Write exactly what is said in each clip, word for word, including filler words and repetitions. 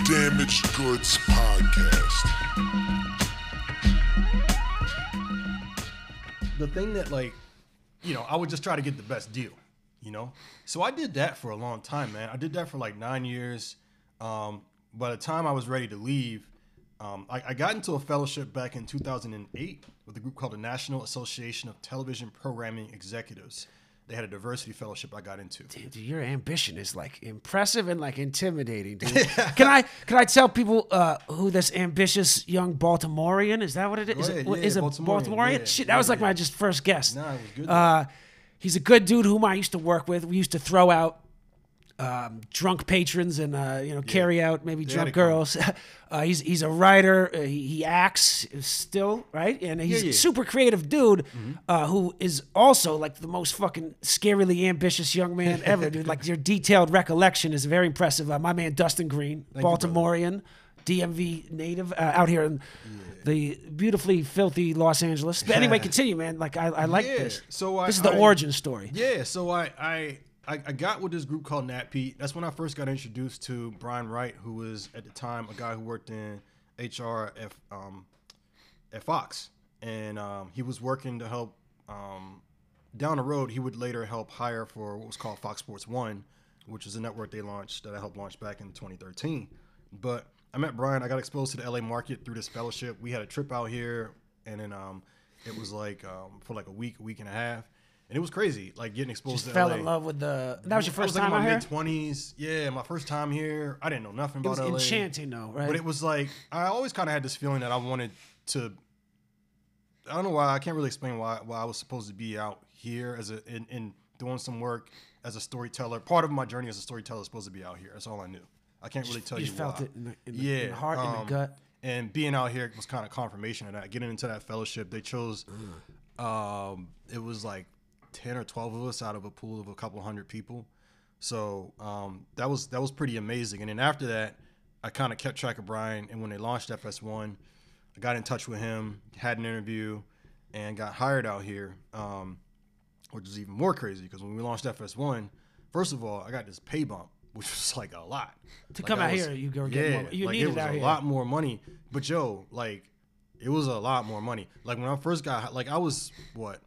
Damaged Goods Podcast. The thing that, like, you know, I would just try to get the best deal, you know? So I did that for a long time, man. I did that for like nine years. Um, by the time I was ready to leave, um, I, I got into a fellowship back in two thousand eight with a group called the National Association of Television Programming Executives. They had a diversity fellowship I got into. Dude, your ambition is like impressive and like intimidating, dude. Can I can I tell people uh, who this ambitious young Baltimorean is? That what it is? Go Is ahead, it, what- yeah, is a Baltimorean, Baltimorean? yeah, Shit, that yeah, was like yeah. my just first guess. Nah, it was good. Uh, he's a good dude whom I used to work with. We used to throw out um, drunk patrons and uh, you know carry out maybe They drunk had it coming. girls. uh, he's he's a writer. Uh, he, he acts still, right? And he's Yeah, yeah. a super creative dude uh, who is also like the most fucking scarily ambitious young man ever, dude. Like your detailed recollection is very impressive. Uh, my man Dustin Green, Thank you, brother. Baltimorean, D M V native, uh, out here in the beautifully filthy Los Angeles. But anyway, continue, man. Like I, I like Yeah, this. so I- this is the I- origin story. Yeah, so I, I I I got with this group called Nat Pete. That's when I first got introduced to Brian Wright, who was at the time a guy who worked in H R at um, at Fox, and um, he was working to help. Um, down the road, he would later help hire for what was called Fox Sports One, which is a network they launched that I helped launch back in twenty thirteen. But I met Brian. I got exposed to the L A market through this fellowship. We had a trip out here, and then um, it was like um, for like a week, a week and a half. And it was crazy, like getting exposed Just to fell L A. in love with the. That was your I first was like time in out my here. mid twenties. Yeah, my first time here. I didn't know nothing It about was L A. enchanting, though, right? But it was like I always kind of had this feeling that I wanted to. I don't know why. I can't really explain why why I was supposed to be out here as a in, in doing some work as a storyteller. Part of my journey as a storyteller is supposed to be out here. That's all I knew. I can't really tell you you, just felt why. it in the, in the, yeah, in the heart, in um, the gut. And being out here was kind of confirmation of that. Getting into that fellowship, they chose. Um, it was like ten or twelve of us out of a pool of a couple hundred people. So um, that was that was pretty amazing. And then after that, I kind of kept track of Brian. And when they launched F S one, I got in touch with him, had an interview, and got hired out here, um, which was even more crazy because when we launched F S one, first of all, I got this pay bump, which was like a lot. To Like, come I out was- here, you go get yeah, more. You like need it it was out a here. lot more money. But yo, like it was a lot more money. Like when I first got, like I was what,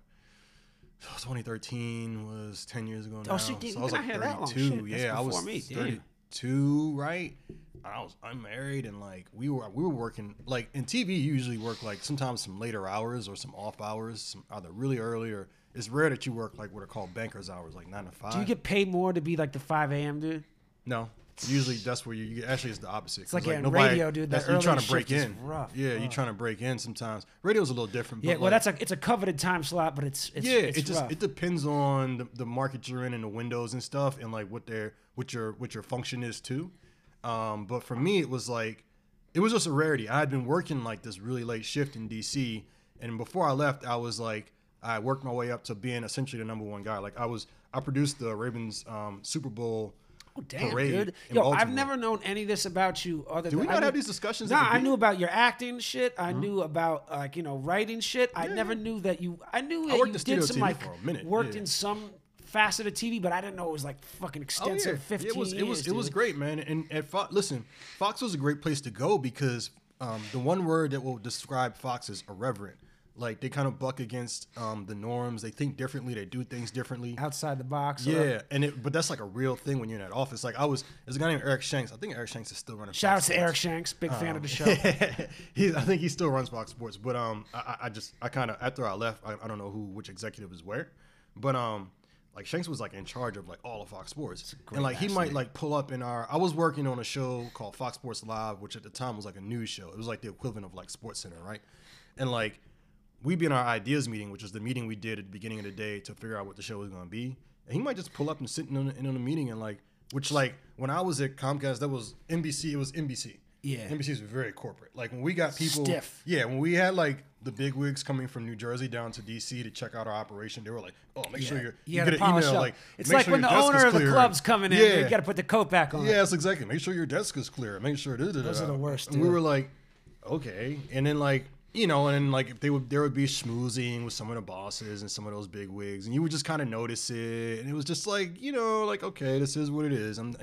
twenty thirteen was ten years ago now. Oh, shit, so you I was been like out here that long. thirty-two. Shit, that's yeah, I was before me. Damn. thirty-two, right? I was unmarried and like we were we were working like in T V. You usually work like sometimes some later hours or some off hours, some either really early or it's rare that you work like what are called bankers hours, like nine to five. Do you get paid more to be like the five a.m. dude? No. Usually that's where you, you actually it's the opposite. It's like 'Cause, in radio, dude, That's that you're trying early to break shift is in. rough. Yeah, Oh. you're trying to break in sometimes. Radio's a little different. Yeah, but well, like, that's a it's a coveted time slot, but it's it's yeah. it's it just rough. it depends on the, the market you're in and the windows and stuff, and like what their what your what your function is too. Um, but for me, it was like it was just a rarity. I had been working like this really late shift in D C, and before I left, I was like I worked my way up to being essentially the number one guy. Like I was I produced the Ravens um, Super Bowl. Oh, damn, parade dude. in Yo, I've Baltimore. never known any of this about you. Other Do we than, I not knew- have these discussions Nah, at the I knew beginning? about your acting shit. I knew about like you know writing shit. I Yeah, never yeah. knew that you. I knew that worked you in studio did some T V like for a minute, worked yeah. in some facet of T V, but I didn't know it was like fucking extensive. Fifteen it was, years. it was, it was dude. great, man. And at Fox, listen, Fox was a great place to go because um, the one word that will describe Fox is irreverent. Like they kind of buck against um, the norms. They think differently. They do things differently. outside the box. or- Yeah, and it, but that's like a real thing when you're in that office. Like I was, there's a guy named Eric Shanks. I think Eric Shanks is still running. Shout out Fox to Sports. Eric Shanks, big fan of the show. he, I think he still runs Fox Sports, but um, I, I- I just, I kind of after I left, I, I don't know who, which executive is where, but um, like Shanks was like in charge of like all of Fox Sports, and like he ass might name. like pull up in our. I was working on a show called Fox Sports Live, which at the time was like a news show. It was like the equivalent of like Sports Center, right? And like we'd be in our ideas meeting, which is the meeting we did at the beginning of the day to figure out what the show was going to be, and he might just pull up and sit in on, in on a meeting and like, which like when I was at Comcast, that was N B C. It was N B C. Yeah. N B C is very corporate. Like when we got people, Stiff. yeah, when we had like the big wigs coming from New Jersey down to D C to check out our operation, they were like, "Oh, make sure Yeah. you're You you gotta get an polish email up. like It's make like sure when your the desk owner is of the clear." club's coming in, Yeah. you got to put the coat back on. Yes, exactly. Make sure your desk is clear. Make sure da, da, da, Those da. are the worst, And we dude. were like, okay, and then like. You know, and then like if they would, there would be schmoozing with some of the bosses and some of those big wigs, and you would just kind of notice it, and it was just like, you know, like okay, this is what it is. I'm, you know,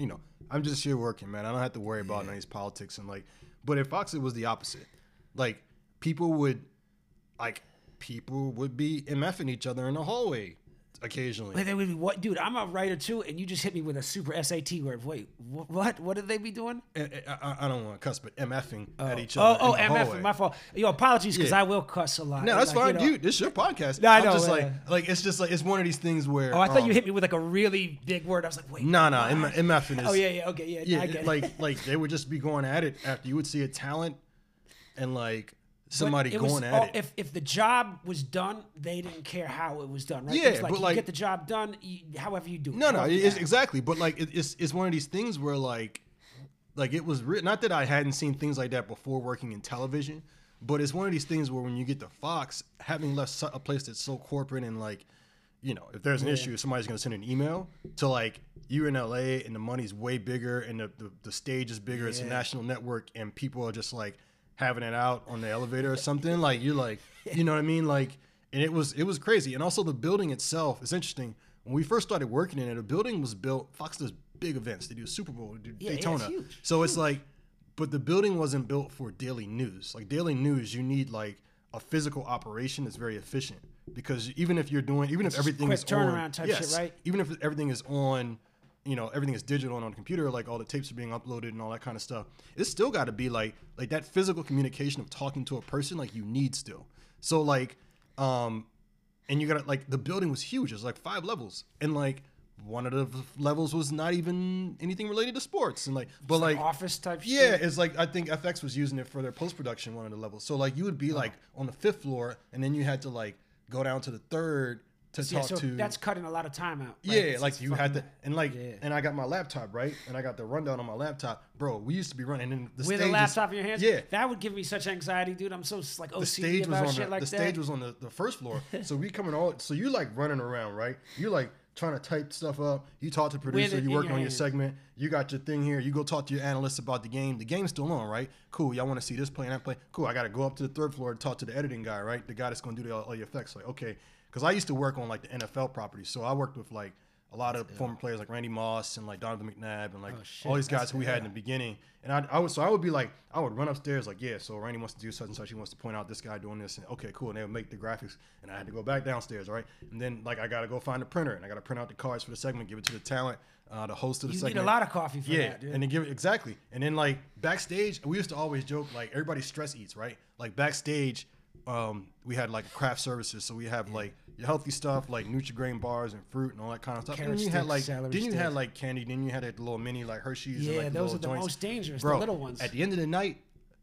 I'm just here working, man. I don't have to worry about yeah. none of these politics and like. But at Fox, it was the opposite. Like people would, like people would be MFing each other in the hallway occasionally. Wait, they would be what, dude? I'm a writer too, and you just hit me with a super S A T word. Wait, wh- what? What did they be doing? I, I, I don't want to cuss, but MFing oh. at each other. Oh, oh, in the MFing. hallway. My fault. Yo, apologies because yeah. I will cuss a lot. No, that's like, fine, you know, dude. This is your podcast. No, I I'm know. just uh, like, like it's just like it's one of these things where. Oh, I thought um, you hit me with like a really big word. I was like, wait. No, no, MFing is. Oh yeah, yeah, okay, yeah. Yeah, I get like it. like they would just be going at it after you would see a talent, and like. Somebody it going was, at oh, it. If if the job was done, they didn't care how it was done, right? Yeah, it was like but you like get the job done, you, however you do it. No, no, however it's that. exactly. But like, it, it's it's one of these things where like, like it was re- not that I hadn't seen things like that before working in television, but it's one of these things where when you get to Fox, having left so- a place that's so corporate and like, you know, if there's an yeah. issue, somebody's gonna send an email to like you in L A and the money's way bigger and the the, the stage is bigger. Yeah. It's a national network and people are just like. Having it out on the elevator or something, like you're like, you know what I mean? Like, and it was it was crazy. And also the building itself is interesting. When we first started working in it, the building was built. Fox does big events. They do Super Bowl, they do yeah, Daytona. Yeah, it's huge. So it's it's like, but the building wasn't built for daily news. Like daily news, you need like a physical operation that's very efficient because even if you're doing, even it's if everything quick is turnaround on, type yes, shit, right? Even if everything is on. You know, everything is digital and on the computer, like all the tapes are being uploaded and all that kind of stuff. It's still got to be like, like that physical communication of talking to a person, like you need still. So like, um, and you got to like, the building was huge. It was like five levels. And like one of the levels was not even anything related to sports. And like, but it's like, like office type yeah, shit. it's like, I think F X was using it for their post-production, one of the levels. So like you would be oh. like on the fifth floor and then you had to like go down to the third to yeah, talk so to that's cutting a lot of time out. Right? Yeah, it's, like it's you had to and like yeah. and I got my laptop, right? And I got the rundown on my laptop. Bro, we used to be running in the with stage a laptop in your hands. Yeah. That would give me such anxiety, dude. I'm so like O C D the stage about was on shit the, like the that. stage was on the, the first floor. So we coming all so you like running around, right? You like trying to type stuff up. You talk to the producer, you working your on your segment, you got your thing here, you go talk to your analysts about the game. The game's still on, right? Cool. Y'all want to see this play and that play? Cool. I gotta go up to the third floor and talk to the editing guy, right? The guy that's gonna do the, all your effects. Like, okay. Because I used to work on like the N F L properties, so I worked with like a lot of yeah. former players like Randy Moss and like Donovan McNabb and like oh, all these guys That's who we had in the beginning. And I, I would so I would be like I would run upstairs like yeah, so Randy wants to do such and such. He wants to point out this guy doing this. And okay, cool. And they would make the graphics, and I had to go back downstairs, right? And then like I got to go find the printer, and I got to print out the cards for the segment, give it to the talent, uh, the host of the you segment. You need a lot of coffee for yeah, that, dude. and then give it exactly. And then like backstage, we used to always joke like everybody stress eats, right? Like backstage. Um, we had like craft services, so we have like your healthy stuff like Nutri-Grain bars and fruit and all that kind of stuff. Carrot and then you sticks, had like, celery then you sticks. had like candy. Then you had like, the little mini like Hershey's. Yeah, and, like, the those are the joints. most dangerous. Bro, the little ones. At the end of the night,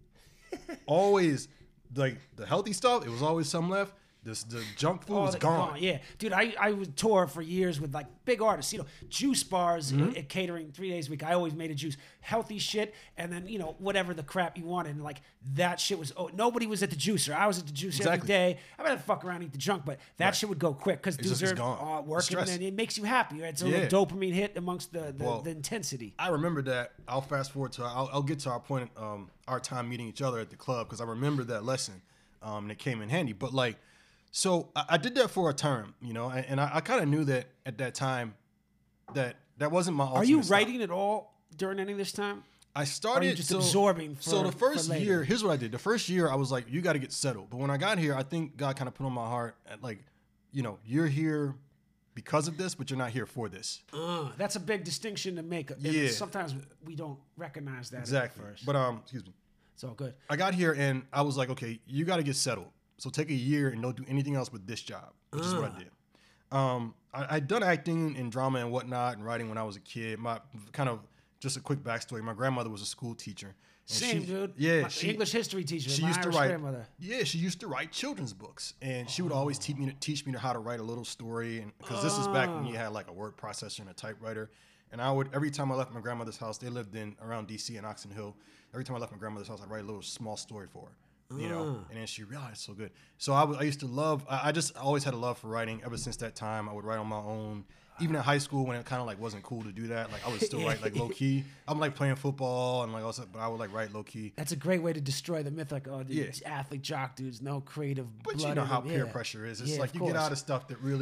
always like the healthy stuff. It was always some left. This the junk food Oh, was they're gone. Yeah, dude, I I would tour for years with like big artists, you know, juice bars Mm-hmm. at, at catering three days a week. I always made a juice, healthy shit, and then you know whatever the crap you wanted. And like that shit was. Oh, nobody was at the juicer. I was at the juicer Exactly. every day. I mean, I'd fuck around and eat the junk, but that Right. shit would go quick because dudes just- it's are gone. uh, working, Stress. and it makes you happy. Right? It's a Yeah. little dopamine hit amongst the the, Well, the intensity. I remember that. I'll fast forward to. I'll, I'll get to our point. Um, our time meeting each other at the club because I remember that lesson. Um, and it came in handy. But like. So I, I did that for a term, you know, and, and I, I kind of knew that at that time that that wasn't my ultimate Are you style. writing at all during any of this time? I started Or are you just so, absorbing. For, so the first for later? year, here's what I did. The first year, I was like, you got to get settled. But when I got here, I think God kind of put on my heart, at like, you know, you're here because of this, but you're not here for this. Uh, that's a big distinction to make. And Yeah. Sometimes we don't recognize that Exactly. at first. But um, excuse me. It's all good. I got here and I was like, okay, you got to get settled. So take a year and don't do anything else but this job, which uh. is what I did. Um, I, I'd done acting and drama and whatnot and writing when I was a kid. My kind of just a quick backstory. My grandmother was a school teacher. Same, she, dude. Yeah, my she, English history teacher. She my used Irish to write. Grandmother. Yeah, she used to write children's books, and she would always teach me to teach me how to write a little story. And because this is back when you had like a word processor and a typewriter. And I would every time I left my grandmother's house, they lived in around D C and Oxon Hill. Every time I left my grandmother's house, I'd write a little small story for her. You know, and then she realized it's so good. So I, w- I used to love. I, I just always had a love for writing ever since that time. I would write on my own. Even in high school, when it kind of like wasn't cool to do that, like I would still write like low key. I'm like playing football and like also, but I would like write low key. That's a great way to destroy the myth. Like, oh, dude, Yeah. athlete jock dudes, no creative. But blood you know in how them. peer Yeah. pressure is. It's Yeah, like of you course. get out of stuff that really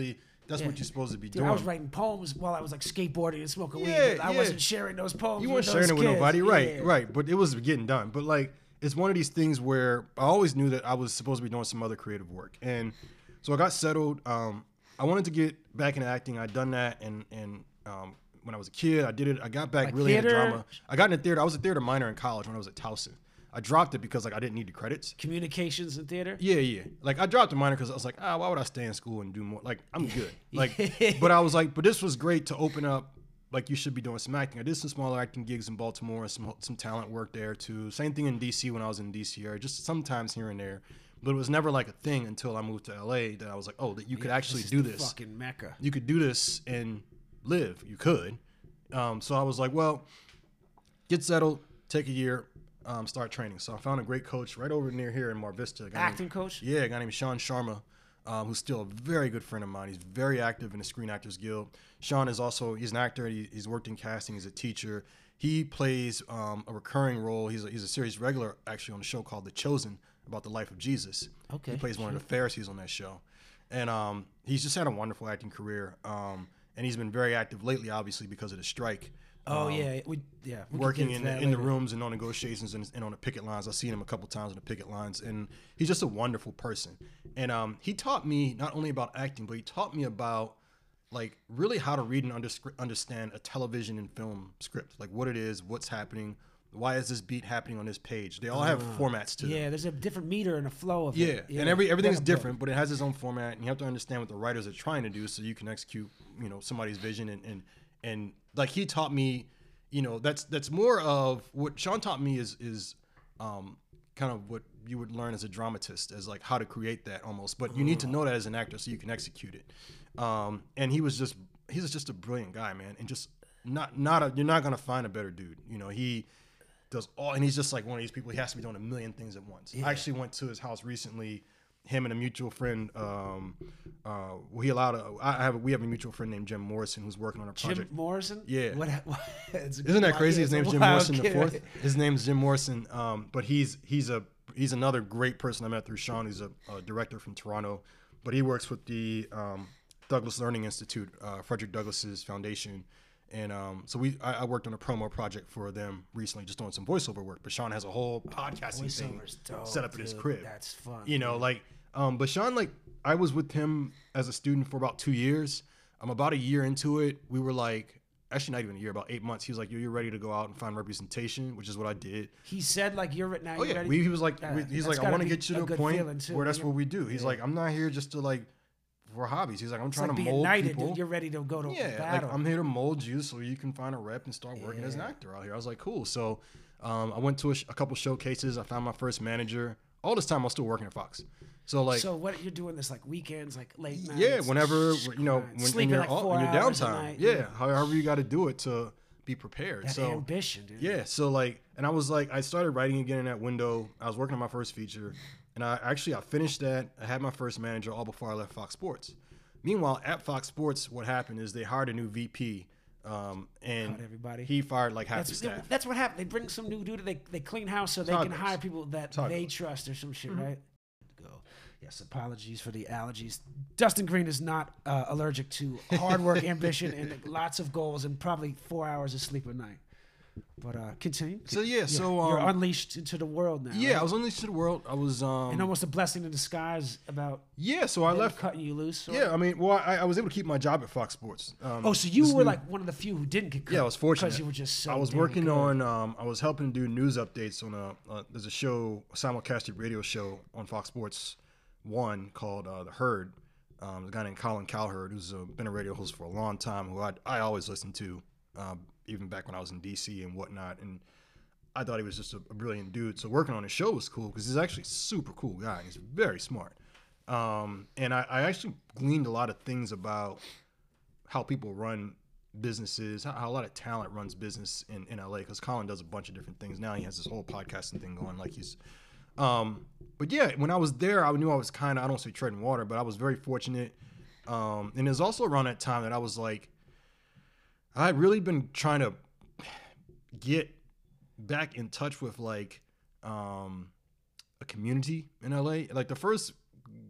that's Yeah. what you're supposed to be Dude, doing. I was writing poems while I was like skateboarding and smoking Yeah, weed. But I yeah. wasn't sharing those poems. You with weren't sharing those it with kids. nobody, right? Yeah. Right. But it was getting done. But like, it's one of these things where I always knew that I was supposed to be doing some other creative work, and so I got settled. Um, I wanted to get back into acting. I'd done that, and and um, when I was a kid, I did it. I got back Like really theater? into drama. I got into theater. I was a theater minor in college when I was at Towson. I dropped it because like I didn't need the credits. Communications and theater. Yeah, yeah. Like I dropped the minor because I was like, ah, why would I stay in school and do more? Like I'm good. Like, but I was like, but this was great to open up. Like you should be doing some acting. I did some smaller acting gigs in Baltimore and some some talent work there too. Same thing in D C when I was in D C area, just sometimes here and there. But it was never like a thing until I moved to L A that I was like, oh, that you could actually This is do the this. Fucking Mecca. You could do this and live. You could. Um, so I was like, well, get settled, take a year, um, start training. So I found a great coach right over near here in Mar Vista. A guy Acting named- coach? Yeah, a guy named Sean Sharma, um, who's still a very good friend of mine. He's very active in the Screen Actors Guild. Sean is also, he's an actor. He, he's worked in casting. He's a teacher. He plays um, a recurring role. He's a, he's a series regular actually on a show called The Chosen about the life of Jesus. Okay, He plays one of the Pharisees on that show. And um, he's just had a wonderful acting career. Um, and he's been very active lately, obviously, because of the strike. Oh Um, yeah, we yeah. We could working get in into the, that in the later. rooms and on negotiations and, and on the picket lines. I've seen him a couple times on the picket lines, and he's just a wonderful person. And um, he taught me not only about acting, but he taught me about like really how to read and under, understand a television and film script, like what it is, what's happening, why is this beat happening on this page. They all have formats to them. Yeah, there's a different meter and a flow of Yeah, it. and every everything's Definitely. different, but it has its own format, and you have to understand what the writers are trying to do, so you can execute, you know, somebody's vision. And and and like he taught me, you know, that's that's more of what Sean taught me is is um, kind of what you would learn as a dramatist, as like how to create that almost. But you need to know that as an actor so you can execute it. Um, and he was just he was just a brilliant guy, man, and just not not a you're not gonna find a better dude. You know, he does all, and he's just like one of these people. He has to be doing a million things at once. I actually went to his house recently. Him and a mutual friend. Um, uh, we allowed. A, I have. A, we have a mutual friend named Jim Morrison who's working on a Jim project. Morrison. Yeah. What, what, it's a Isn't that wild- crazy? yeah, His it's a name's Jim wild Morrison the kid. fourth. His name's Jim Morrison. Um, but he's he's a he's another great person I met through Sean. He's a, a director from Toronto, but he works with the um, Douglas Learning Institute, uh, Frederick Douglass's foundation. And um, so we, I, I worked on a promo project for them recently, just doing some voiceover work. But Sean has a whole podcasting thing Voiceover's dope, set up at his dude. crib. That's fun. You know, like, um, but Sean, like, I was with him as a student for about two years. I'm about a year into it. We were like, actually not even a year, about eight months. He was like, "Yo, you're ready to go out and find representation," which is what I did. He said like you're now. Oh you're yeah, ready? we, he was like, Yeah, we- he's that's like, I gotta want to be get you a to a good point feeling, too, where that's yeah. what we do. He's Yeah. like, I'm not here just to like for hobbies. He's like, I'm It's trying like to being mold knighted, people. dude. You're ready to go to Yeah, battle. like I'm here to mold you so you can find a rep and start working as an Yeah. actor out here. I was like, cool. So um, I went to a, sh- a couple showcases. I found my first manager. All this time I was still working at Fox. So like, so what you're doing this like weekends, like late nights? yeah, whenever you know Christ. when in Sleeping your, like off- four in your hours a downtime. night, Yeah, however you got to do it to be prepared. That so ambition, dude. yeah, so like, and I was like, I started writing again in that window. I was working on my first feature, and I actually I finished that. I had my first manager all before I left Fox Sports. Meanwhile, at Fox Sports, what happened is they hired a new V P, um, and Cut everybody. he fired like half the That's, staff. that's what happened. They bring some new dude. They they clean house so they Todd can goes. hire people that Todd they goes. trust or some shit, right? Go. Yes, apologies for the allergies. Dustin Green is not uh, allergic to hard work, ambition, and lots of goals, and probably four hours of sleep a night. But uh, continue. So yeah, so You're um, unleashed into the world now. yeah, right? I was unleashed to the world. I was um, and almost a blessing in disguise about yeah. So I them left. cutting you loose. sort Yeah, of? I mean, well, I, I was able to keep my job at Fox Sports. Um, Oh, so you this were new- like one of the few who didn't get cut. Yeah, I was fortunate because you were just so. I was damn working good. on. Um, I was helping do news updates on a. Uh, there's a show, a simulcasted radio show on Fox Sports One called uh, The Herd. Um, there's a guy named Colin Cowherd who's uh, been a radio host for a long time, who I I always listened to, um, even back when I was in D C and whatnot. And I thought he was just a, a brilliant dude. So working on his show was cool because he's actually a super cool guy. He's very smart. Um, and I, I actually gleaned a lot of things about how people run businesses, how, how a lot of talent runs business in, in L A, because Colin does a bunch of different things. Now he has this whole podcasting thing going like he's um but yeah, when I was there, I knew I was kind of, I don't say treading water, but I was very fortunate. Um and it was also around that time that I was like, I had really been trying to get back in touch with like um a community in L A. Like the first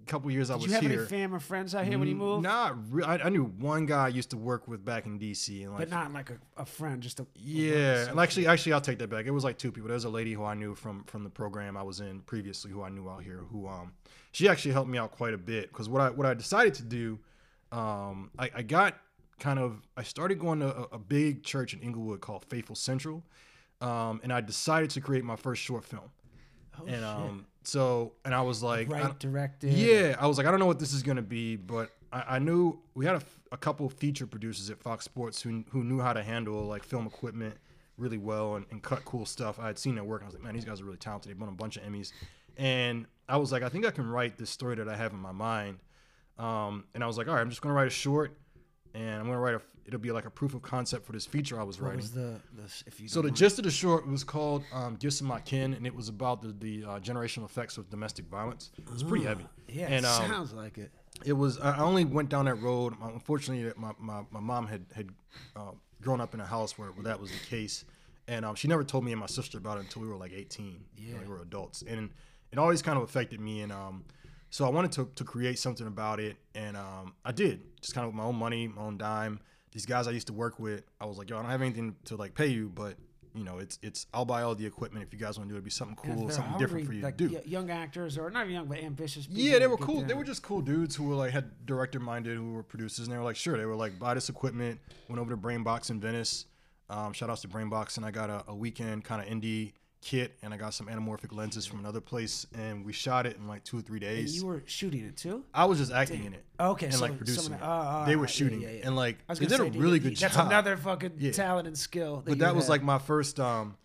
couple years I Did was you have here. any family or friends out here when you moved? Not really. I, I knew one guy I used to work with back in D C, and like, But not like a, a friend, just a yeah. And actually, actually, I'll take that back. It was like two people. There's a lady who I knew from from the program I was in previously, who I knew out here, who um, she actually helped me out quite a bit because what I what I decided to do, um, I, I got kind of I started going to a, a big church in Inglewood called Faithful Central, um, and I decided to create my first short film. Oh, and shit. um, so and I was like, I- Right, directed. yeah, I was like, I don't know what this is gonna be, but I, I knew we had a, f- a couple feature producers at Fox Sports who who knew how to handle like film equipment really well and, and cut cool stuff. I had seen their work, and I was like, man, these guys are really talented. They've won a bunch of Emmys, and I was like, I think I can write this story that I have in my mind. Um, and I was like, all right, I'm just gonna write a short, and I'm gonna write a. It'll be like a proof of concept for this feature I was What writing. was the, the if you So don't the mind. gist of the short was called um, "Gifts of My Kin," and it was about the, the uh, generational effects of domestic violence. It was pretty heavy. Yeah, and it um, sounds like it. it was. I only went down that road. Unfortunately, my my, my mom had had uh, grown up in a house where, where that was the case, and um, she never told me and my sister about it until we were like eighteen. Yeah. You know, we were adults, and it always kind of affected me. And um, so I wanted to to create something about it, and um, I did, just kind of with my own money, my own dime. These guys I used to work with, I was like, yo, I don't have anything to like pay you, but you know, it's it's I'll buy all the equipment if you guys want to do it. It'd be something And if cool, they're something hungry, different for you like, to do. y- young actors, or not even young, but ambitious people. Yeah, they to were get cool. them. They were just cool dudes who were like had director minded, who were producers, and they were like, sure. They were like, buy this equipment. Went over to Brainbox in Venice. Um, shout outs to Brainbox, and I got a, a weekend kind of indie kit, and I got some anamorphic lenses from another place, and we shot it in like two or three And days. you were shooting it too. I was just acting in it. Okay, and so like producing someone- it. uh, uh, they uh, were yeah, shooting yeah, it, yeah. and like I was they gonna did say, a dude, really he- good that's job. another fucking Yeah. talent and skill. That But you that was had. like my first um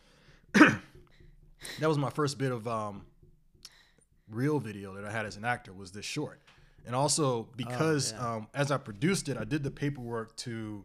that was my first bit of um real video that I had as an actor, was this short. And also because yeah. um as I produced it, I did the paperwork to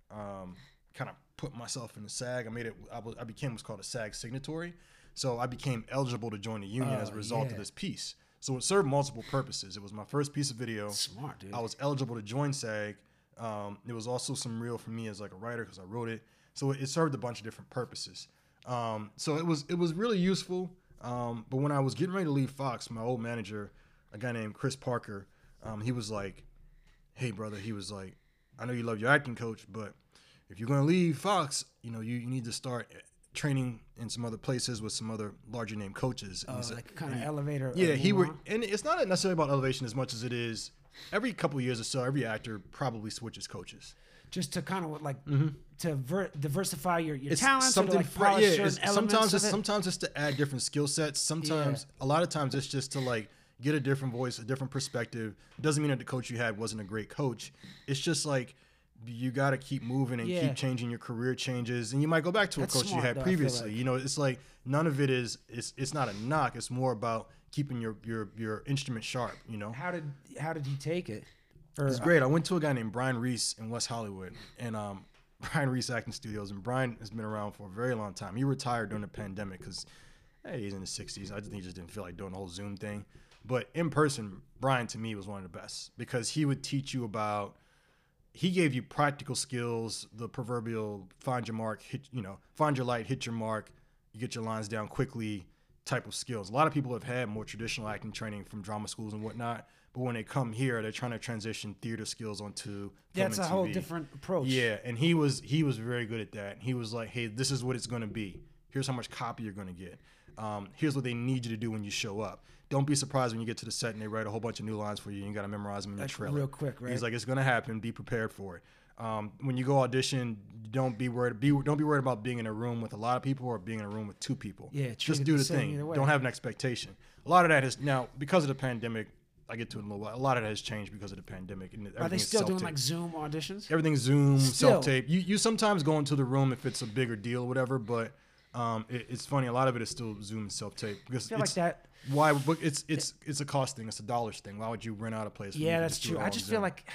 um kind of put myself in the SAG. I made it I, was, I became what's called a SAG signatory. So I became eligible to join the union Oh, as a result yeah. of this piece. So it served multiple purposes. It was my first piece of video. Smart, dude. I was eligible to join SAG. Um, it was also some real for me as like a writer because I wrote it. So it, it served a bunch of different purposes. Um, so it was it was really useful. Um, but when I was getting ready to leave Fox, my old manager, a guy named Chris Parker, um, he was like, "Hey, brother," he was like, "I know you love your acting coach, but if you're gonna leave Fox, you know you, you need to start training in some other places with some other larger name coaches." And Oh, he said- like kind of elevator. yeah, uh, he move were, on? and it's not necessarily about elevation as much as it is. Every couple years or so, every actor probably switches coaches. just to kind of like to ver- diversify your, your It's talents, or to something. like fr- polish yeah, certain it's, elements sometimes of it's it. sometimes it's to add different skill sets. Sometimes, a lot of times, it's just to like get a different voice, a different perspective. It doesn't mean that the coach you had wasn't a great coach. It's just like you got to keep moving and Yeah. keep changing. Your career changes, and you might go back to That's a coach smart, you had though, I feel previously. like. You know, it's like none of it is. It's it's not a knock. It's more about keeping your your your instrument sharp. You know. How did how did he take it? Or, It's great. I went to a guy named Brian Reese in West Hollywood, and um, Brian Reese Acting Studios, and Brian has been around for a very long time. He retired during the pandemic because hey, he's in his sixties. I just think he just didn't feel like doing the whole Zoom thing. But in person, Brian to me was one of the best because he would teach you about. He gave you practical skills, the proverbial find your mark, hit, you know, find your light, hit your mark, you get your lines down quickly type of skills. A lot of people have had more traditional acting training from drama schools and whatnot, but when they come here, they're trying to transition theater skills onto film that's and a whole T V. different approach. Yeah, and he was he was very good at that. He was like, hey, this is what it's going to be. Here's how much copy you're going to get. Um, here's what they need you to do when you show up. Don't be surprised when you get to the set and they write a whole bunch of new lines for you and you got to memorize them in your Like, trailer. real quick, right? He's like, it's going to happen. Be prepared for it. Um, when you go audition, don't be worried. Be don't be worried about being in a room with a lot of people or being in a room with two people. Yeah, treat just it do the the same thing. either way. Don't have an expectation. A lot of that is now because of the pandemic. I get to it in a little while. A lot of that has changed because of the pandemic. And Are they everything is still doing self-tape. like Zoom auditions? Everything's Zoom, Still. self-tape. You you sometimes go into the room if it's a bigger deal or whatever, but um, it, it's funny. A lot of it is still Zoom and self-tape because I feel like it's, that. why? But it's it's it's a cost thing. It's a dollars thing. Why would you rent out a place? when you Yeah, can that's just do true. it all I on just Zoom? feel like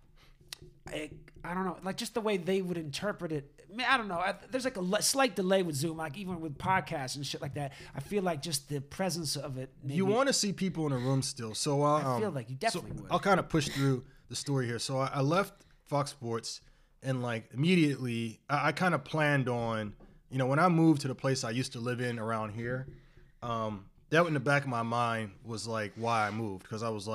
I, I don't know, like just the way they would interpret it. I, mean, I don't know. I, there's like a le- slight delay with Zoom, like even with podcasts and shit like that. I feel like just the presence of it. Maybe, you want to see people in a room still. So uh, I feel um, like you so definitely would. I'll kind of push through the story here. So I, I left Fox Sports, and like immediately, I, I kind of planned on, you know, when I moved to the place I used to live in around here, um, that in the back of my mind was like why I moved because I was like,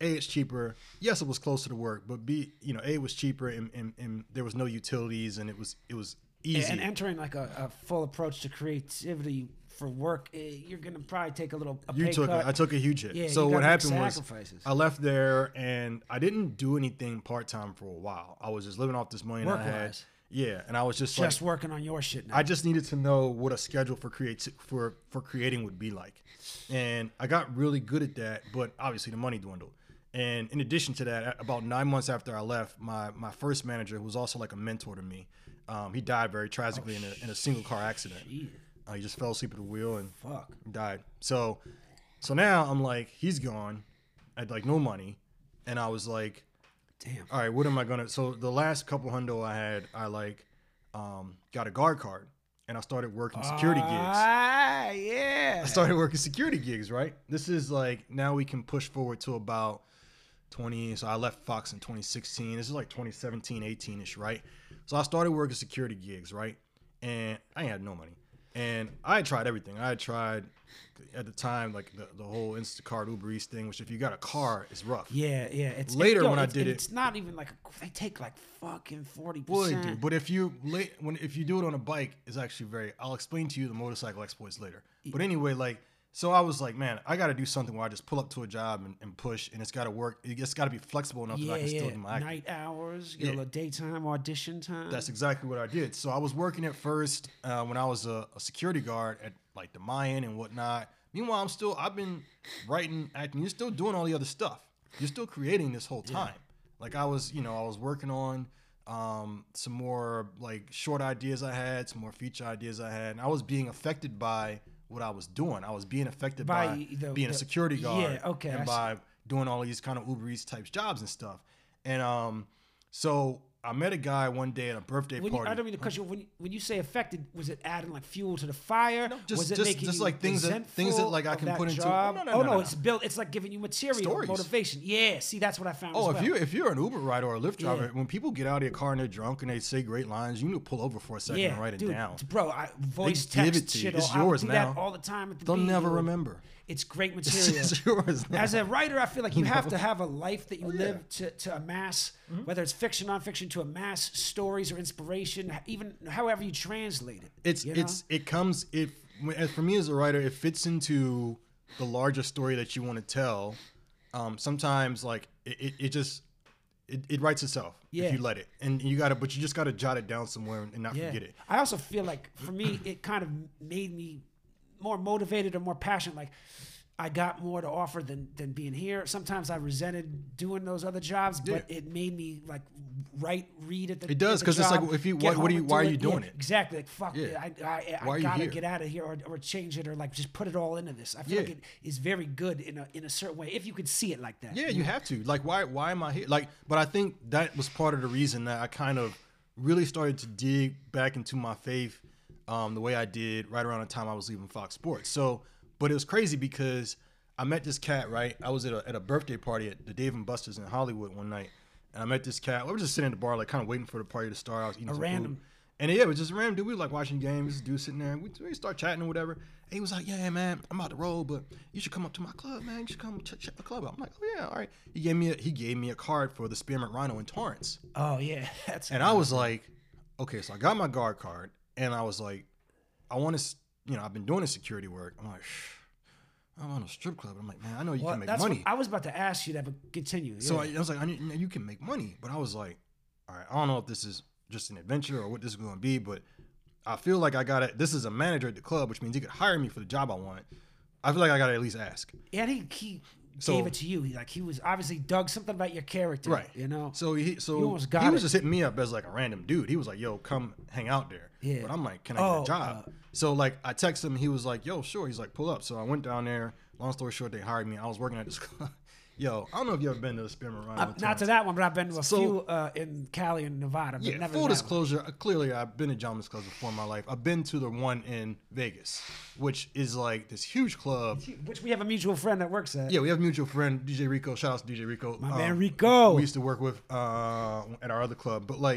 A, it's cheaper. Yes, it was closer to work, but B, you know, A, it was cheaper and, and, and there was no utilities and it was it was easy. And entering like a, a full approach to creativity for work, eh, you're gonna probably take a little a You pay took cut. a, I took a huge hit. Yeah, so you what gotta make happened was sacrifices. I left there and I didn't do anything part time for a while. I was just living off this money that I had. Work-wise. Yeah, and I was just, Just like, working on your shit now. I just needed to know what a schedule for create for for creating would be like, and I got really good at that. But obviously, the money dwindled. And in addition to that, about nine months after I left, my my first manager, who was also like a mentor to me, um, he died very tragically in a in a single car accident. Shit. Uh, he just fell asleep at the wheel and Fuck. died. So, so now I'm like, he's gone. I had like no money, and I was like, Damn. all right, what am I gonna? So the last couple hundo I had, I like um, got a guard card, and I started working security gigs. Ah, yeah. I started working security gigs. Right. This is like now we can push forward to about twenty. So I left Fox in twenty sixteen. This is like twenty seventeen, eighteen ish, right? So I started working security gigs, right? And I had no money. And I had tried everything. I had tried at the time like the, the whole Instacart, Uber Eats thing, which if you got a car, it's rough. Yeah, yeah. It's Later it, yo, when I it's- did and it- it's not even like a, they take like fucking forty Well, they percent. do. But if you late when if you do it on a bike, it's actually very. I'll explain to you the motorcycle exploits later. But anyway, like so, I was like, man, I got to do something where I just pull up to a job and, and push, and it's got to work. It's got to be flexible enough Yeah, that I can yeah. still do my acting. Night hours, get Yeah. a little daytime audition time. That's exactly what I did. So I was working at first uh, when I was a, a security guard at like the Mayan and whatnot. Meanwhile, I'm still I've been writing, acting. You're still doing all the other stuff. You're still creating this whole time. Like I was, you know, I was working on um, some more like short ideas I had, some more feature ideas I had, and I was being affected by what I was doing. I was being affected by, By the- being a the- security guard, yeah, okay, I and see. by doing all these kind of Uber Eats types jobs and stuff. And um, so I met a guy one day at a birthday When you, party. I don't mean to cut you. When you, when you say affected, was it adding like fuel to the fire? just- was it just- making just you like things that- things that, resentful like, I of can that put into- job? Oh, no, no, oh no, no, no, it's no. built. It's like giving you material, Stories. motivation. Yeah, see, that's what I found. Oh, as if well. you if you're an Uber rider or a Lyft driver, Yeah. when people get out of your car and they're drunk and they say great lines, you need to pull over for a second yeah, and write it dude, down. bro, I, voice give text it to you. shit. It's all- I would yours do now. that all the time at the They'll beat, never dude. remember. It's great It's, material. it's yours now. As a writer, I feel like you have know? to have a life that you Oh, yeah. live to, to amass, whether it's fiction, nonfiction, to amass stories or inspiration, even however you translate it. It's you know? it's it comes it as for me as a writer, it fits into the larger story that you want to tell. Um, sometimes like it, it, it just it, it writes itself Yeah. if you let it, and you gotta but you just gotta jot it down somewhere and not Yeah. forget it. I also feel like for me, it kind of made me more motivated or more passionate. Like I got more to offer than than being here. Sometimes I resented doing those other jobs, but Yeah. it made me like write, read at the. It does, at the 'cause it's like, job, if you- get why- what home do you- and why do are you it. doing Yeah, it? Exactly. Like fuck, Yeah. I I, I Why are you gotta here? get out of here or, or change it or like just put it all into this. I feel like Yeah. it is very good in a in a certain way if you could see it like that. Yeah, you have to. Like, why? Why am I here? Like, but I think that was part of the reason that I kind of really started to dig back into my faith, um, the way I did right around the time I was leaving Fox Sports. So, but it was crazy because I met this cat. Right, I was at a at a birthday party at the Dave and Buster's in Hollywood one night, and I met this cat. I was just sitting at the bar, like, kind of waiting for the party to start. I was eating A some random- food. And yeah, it was just a random dude. We were like watching games. This dude sitting there. We, we start chatting or whatever. And he was like, "Yeah, man, I'm about to roll, but you should come up to my club, man. You should come ch- check the club out." I'm like, "Oh yeah, all right." He gave me a, he gave me a card for the Spearmint Rhino in Torrance, Oh yeah, that's. and I was like, "Okay." So I got my guard card, and I was like, "I want to, you know, I've been doing this security work." I'm like, Shh, "I'm on a strip club." I'm like, "Man, I know you Well, can make that's money." what- I was about to ask you that, but continue. So I, yeah. I was like, I need, you can make money. But I was like, all right, I don't know if this is just an adventure or what this is going to be, but I feel like I got to, this is a manager at the club, which means he could hire me for the job I want. I feel like I got to at least ask. And he, he So- gave it to you. He, like he was obviously dug something about your character, Right. You know. So he, so You almost got he was it. just hitting me up as like a random dude. He was like, yo, come hang out there. Yeah. But I'm like, can I Oh, get a job? uh, so like I texted him. He was like, yo, sure. He's like, pull up. So I went down there. Long story short, they hired me. I was working at this club. Yo, I don't know if you ever been to the Spearmint Rhino. Uh, in not Torrance. to that one, but I've been to a So- few uh, in Cali and Nevada. But Yeah, never full to that one. disclosure, uh, clearly I've been to Gentlemen's Clubs before in my life. I've been to the one in Vegas, which is like this huge club. Which we have a mutual friend that works at. Yeah, we have a mutual friend, D J Rico. Shout out to D J Rico. My Um, man Rico. We used to work with uh, at our other club. But like,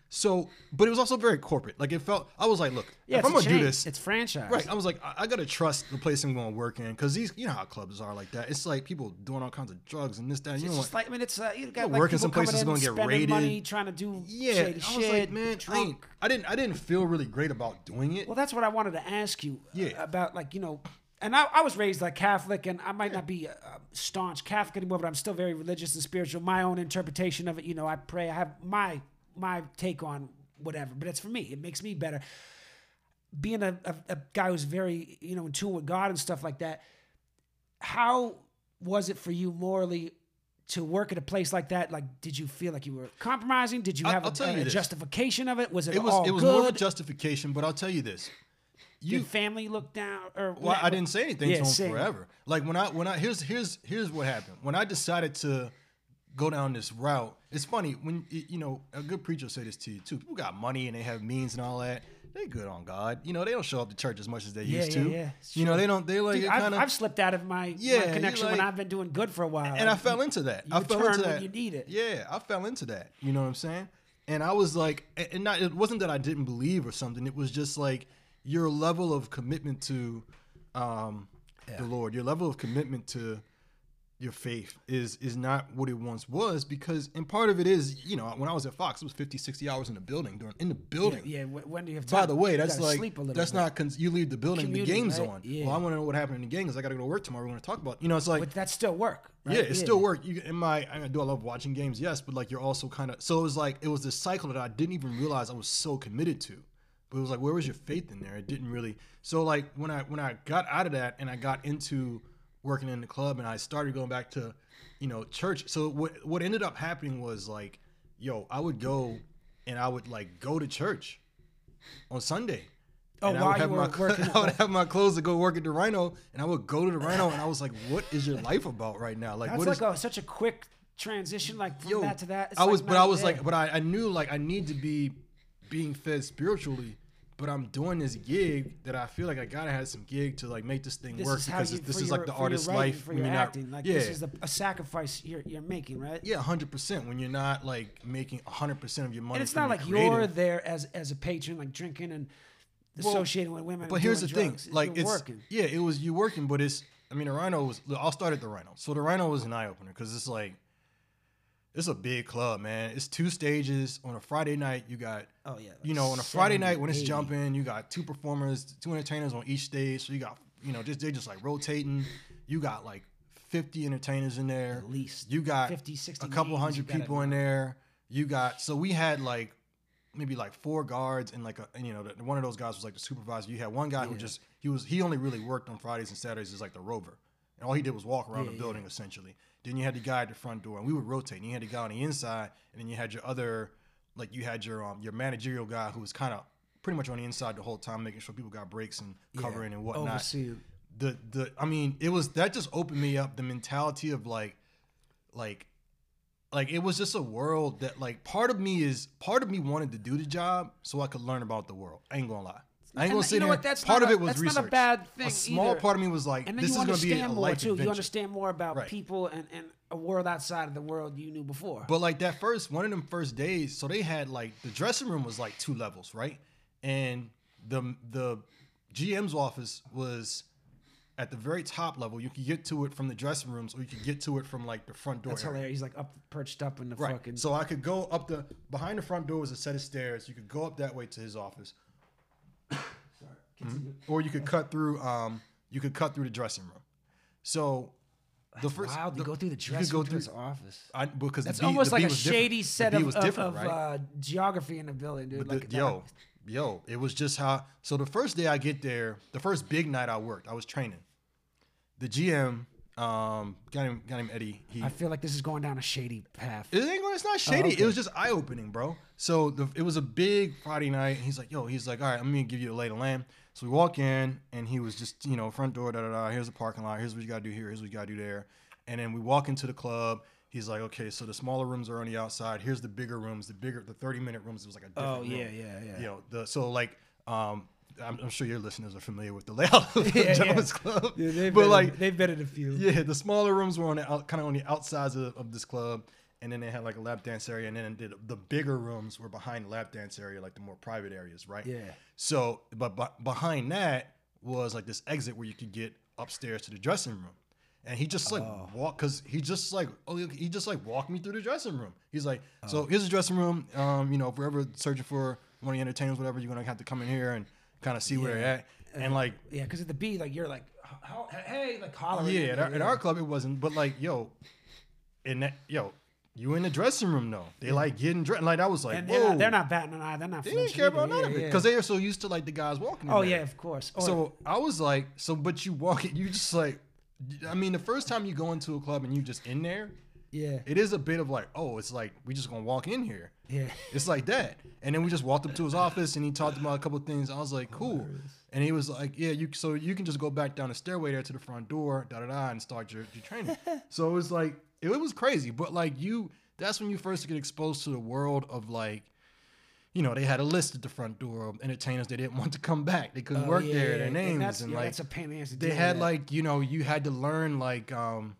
So, but it was also very corporate. Like it felt, I was like, look, Yeah, if it's I'm a gonna do chain. this, It's franchise. right? I was like, I, I gotta trust the place I'm going to work in because these, you know how clubs are like that. It's like people doing all kinds of drugs and this, that. And you It's know just what? like I mean, it's uh, you got know, like working people some places coming in is gonna get spending raided. money, trying to do Yeah, shady I was shit. like, man, I, ain't, drunk. I didn't, I didn't feel really great about doing it. Well, that's what I wanted to ask you uh, Yeah. about, like, you know, and I, I was raised like Catholic, and I might not be a, a staunch Catholic anymore, but I'm still very religious and spiritual. My own interpretation of it, you know, I pray. I have my my take on whatever, but it's for me. It makes me better. Being a, a, a guy who's very, you know, in tune with God and stuff like that, how was it for you morally to work at a place like that? Like, did you feel like you were compromising? Did you I- have I'll a, tell you a this. justification of it? Was it, It was, all it was good? more of a justification, but I'll tell you this. You, Did family look down? Or Well, I didn't say anything Yeah, to him same. forever. Like when I when I here's here's here's what happened. When I decided to go down this route, it's funny when you know a good preacher say this to you too. People got money and they have means and all that. They good on God. You know they don't show up to church as much as they Yeah, used yeah, to. yeah. You know they don't. They like Dude, I've, kind of. I've slipped out of my, Yeah, my you connection when like- I've been doing good for a while. And I Like, fell into that. you I fell return into when that. you need it. Yeah, I fell into that. You know what I'm saying? And I was like, and not, it wasn't that I didn't believe or something. It was just like your level of commitment to um, the Lord, your level of commitment to your faith is is not what it once was, because, and part of it is, you know, when I was at Fox, it was fifty, sixty hours in the building, during in the building. Yeah, wh- when do you have time? By the way, You that's gotta like sleep a little that's bit. not cons- you leave the building, Commuting, the game's right? on. Yeah. Well, I want to know what happened in the game because I got to go to work tomorrow. We're going to talk about, you know, it's like, But that's still work. Right? yeah, it's still work. You in my I do I love watching games, yes, but like you're also kind of, so it was like it was this cycle that I didn't even realize I was so committed to. But it was like, where was your faith in there? It didn't really. So like when I when I got out of that and I got into working in the club and I started going back to, you know, church. So what what ended up happening was like, yo, I would go and I would like go to church on Sunday. Oh, And I while would you have were my working I would have my clothes to go work at the Rhino, and I would go to the Rhino, and I was like, "What is your life about right now? Like, That's what like is?" a, such a quick transition, like from Yo, that to that. It's I like was, but night I and was day. like, but I, I knew like I need to be being fed spiritually, but I'm doing this gig that I feel like I gotta have some gig to like make this thing This work is how because you, it's- this for is your- like the for your artist's writing, life for when your you're not, acting. Like yeah, this is a, a sacrifice you're you're making, right? yeah, hundred percent when you're not like making hundred percent of your money. And it's from not your like creative. you're there as as a patron, like drinking and Well, associating with women. But and here's the doing thing, drugs. like You're it's working. yeah, it was you working, but it's I mean the Rhino was I'll start at the Rhino. So the Rhino was an eye opener because it's like it's a big club, man. It's two stages on a Friday night. You got Oh yeah, you know on a Friday seventy, night when it's eighty. jumping, you got two performers, two entertainers on each stage. So you got you know just they just like rotating. You got like fifty entertainers in there. At least You got fifty, sixty a couple names hundred you gotta people in know. there. You got so we had like maybe like four guards and like a and you know the, one of those guys was like the supervisor. You had one guy who Yeah. just he was he only really worked on Fridays and Saturdays as like the rover, and all he did was walk around Yeah, the building essentially. Then you had the guy at the front door, and we would rotate. And you had the guy on the inside, and then you had your other like you had your um your managerial guy who was kind of pretty much on the inside the whole time, making sure people got breaks and covering and whatnot. Overseeing. The the I mean it was that just opened me up the mentality of like like like it was just a world that like part of me is part of me wanted to do the job so I could learn about the world. I ain't gonna lie. I ain't And gonna sit you know there. what? That's part not of a- it was that's research. not a bad thing A small either. part of me was like, And then this you is gonna be a understand more life too. adventure. You understand more about Right. people and, and a world outside of the world you knew before. But like that first one of them first days, so they had like the dressing room was like two levels, right? And the the G M's office was at the very top level. You could get to it from the dressing rooms, or you could get to it from like the front door. That's area. hilarious. He's like up, perched up in the Right. fucking. So I could go up the behind the front door was a set of stairs. You could go up that way to his office, Continue. or you could cut through. Um, you could cut through the dressing room. So the first Wow, you the- go through the you could dressing go room to through his office. I, because That's the B, almost the like B a was different. shady set the B of, was of, different, of right? uh, geography in the building, dude. But Like the, yo, yo, it was just how. So the first day I get there, the first big night I worked, I was training. The G M, um, got him, got him Eddie. He, I feel like this is going down a shady path. it ain't, it's not shady. okay. It was just eye opening, bro. So the, it was a big Friday night. He's like, yo, he's like, all right, I'm gonna give you the lay of the land. So we walk in, and he was just, you know, front door, da da da. Here's the parking lot. Here's what you gotta do here. Here's what you gotta do there. And then we walk into the club. He's like, okay, so the smaller rooms are on the outside. Here's the bigger rooms. The bigger, the thirty minute rooms. It was like a different Oh room. yeah, yeah, yeah. You know, the so like um I'm, I'm sure your listeners are familiar with the layout of the Yeah, Gentleman's yeah. Club. Yeah, they've but been, like they've been in a few. yeah, the smaller rooms were on the out, kind of on the outsides of, of this club, and then they had like a lap dance area, and then the, the bigger rooms were behind the lap dance area, like the more private areas, right? Yeah. So, but, but behind that was like this exit where you could get upstairs to the dressing room. And he just like Oh. walk, cause he just like oh he just like walked me through the dressing room. He's like, so here's the dressing room. Um, you know, if we're ever searching for one of the entertainers, whatever, you're gonna have to come in here and kind of see where Yeah. they're at. And like, Yeah, because at the B, like you're like, "Ho- hey, like hollering. yeah, at at our, you, at our club it wasn't, but like, yo, in that, yo, you in the dressing room though? They like getting dressed. Like I was like, and whoa. they're not, they're not batting an eye. They're not. They didn't flinching care about either. none Yeah, of it yeah. because they are so used to like the guys walking. In Oh there. yeah, of course. Or, So I was like, so, but you walk it, you just like, I mean, the first time you go into a club and you just in there, yeah, it is a bit of like, oh, it's like we just gonna walk in here. yeah. It's like that. And then we just walked up to his office and he talked about a couple of things. I was like, cool. And he was like, yeah, you so you can just go back down the stairway there to the front door, da da da, and start your, your training. So it was like it, was crazy. But like you, that's when you first get exposed to the world of like, you know, they had a list at the front door of entertainers they didn't want to come back. They couldn't Oh, work yeah, there, yeah. their And names, that's- and yeah, like that's a pain in the ass to they deal had with. like, you know, you had to learn like um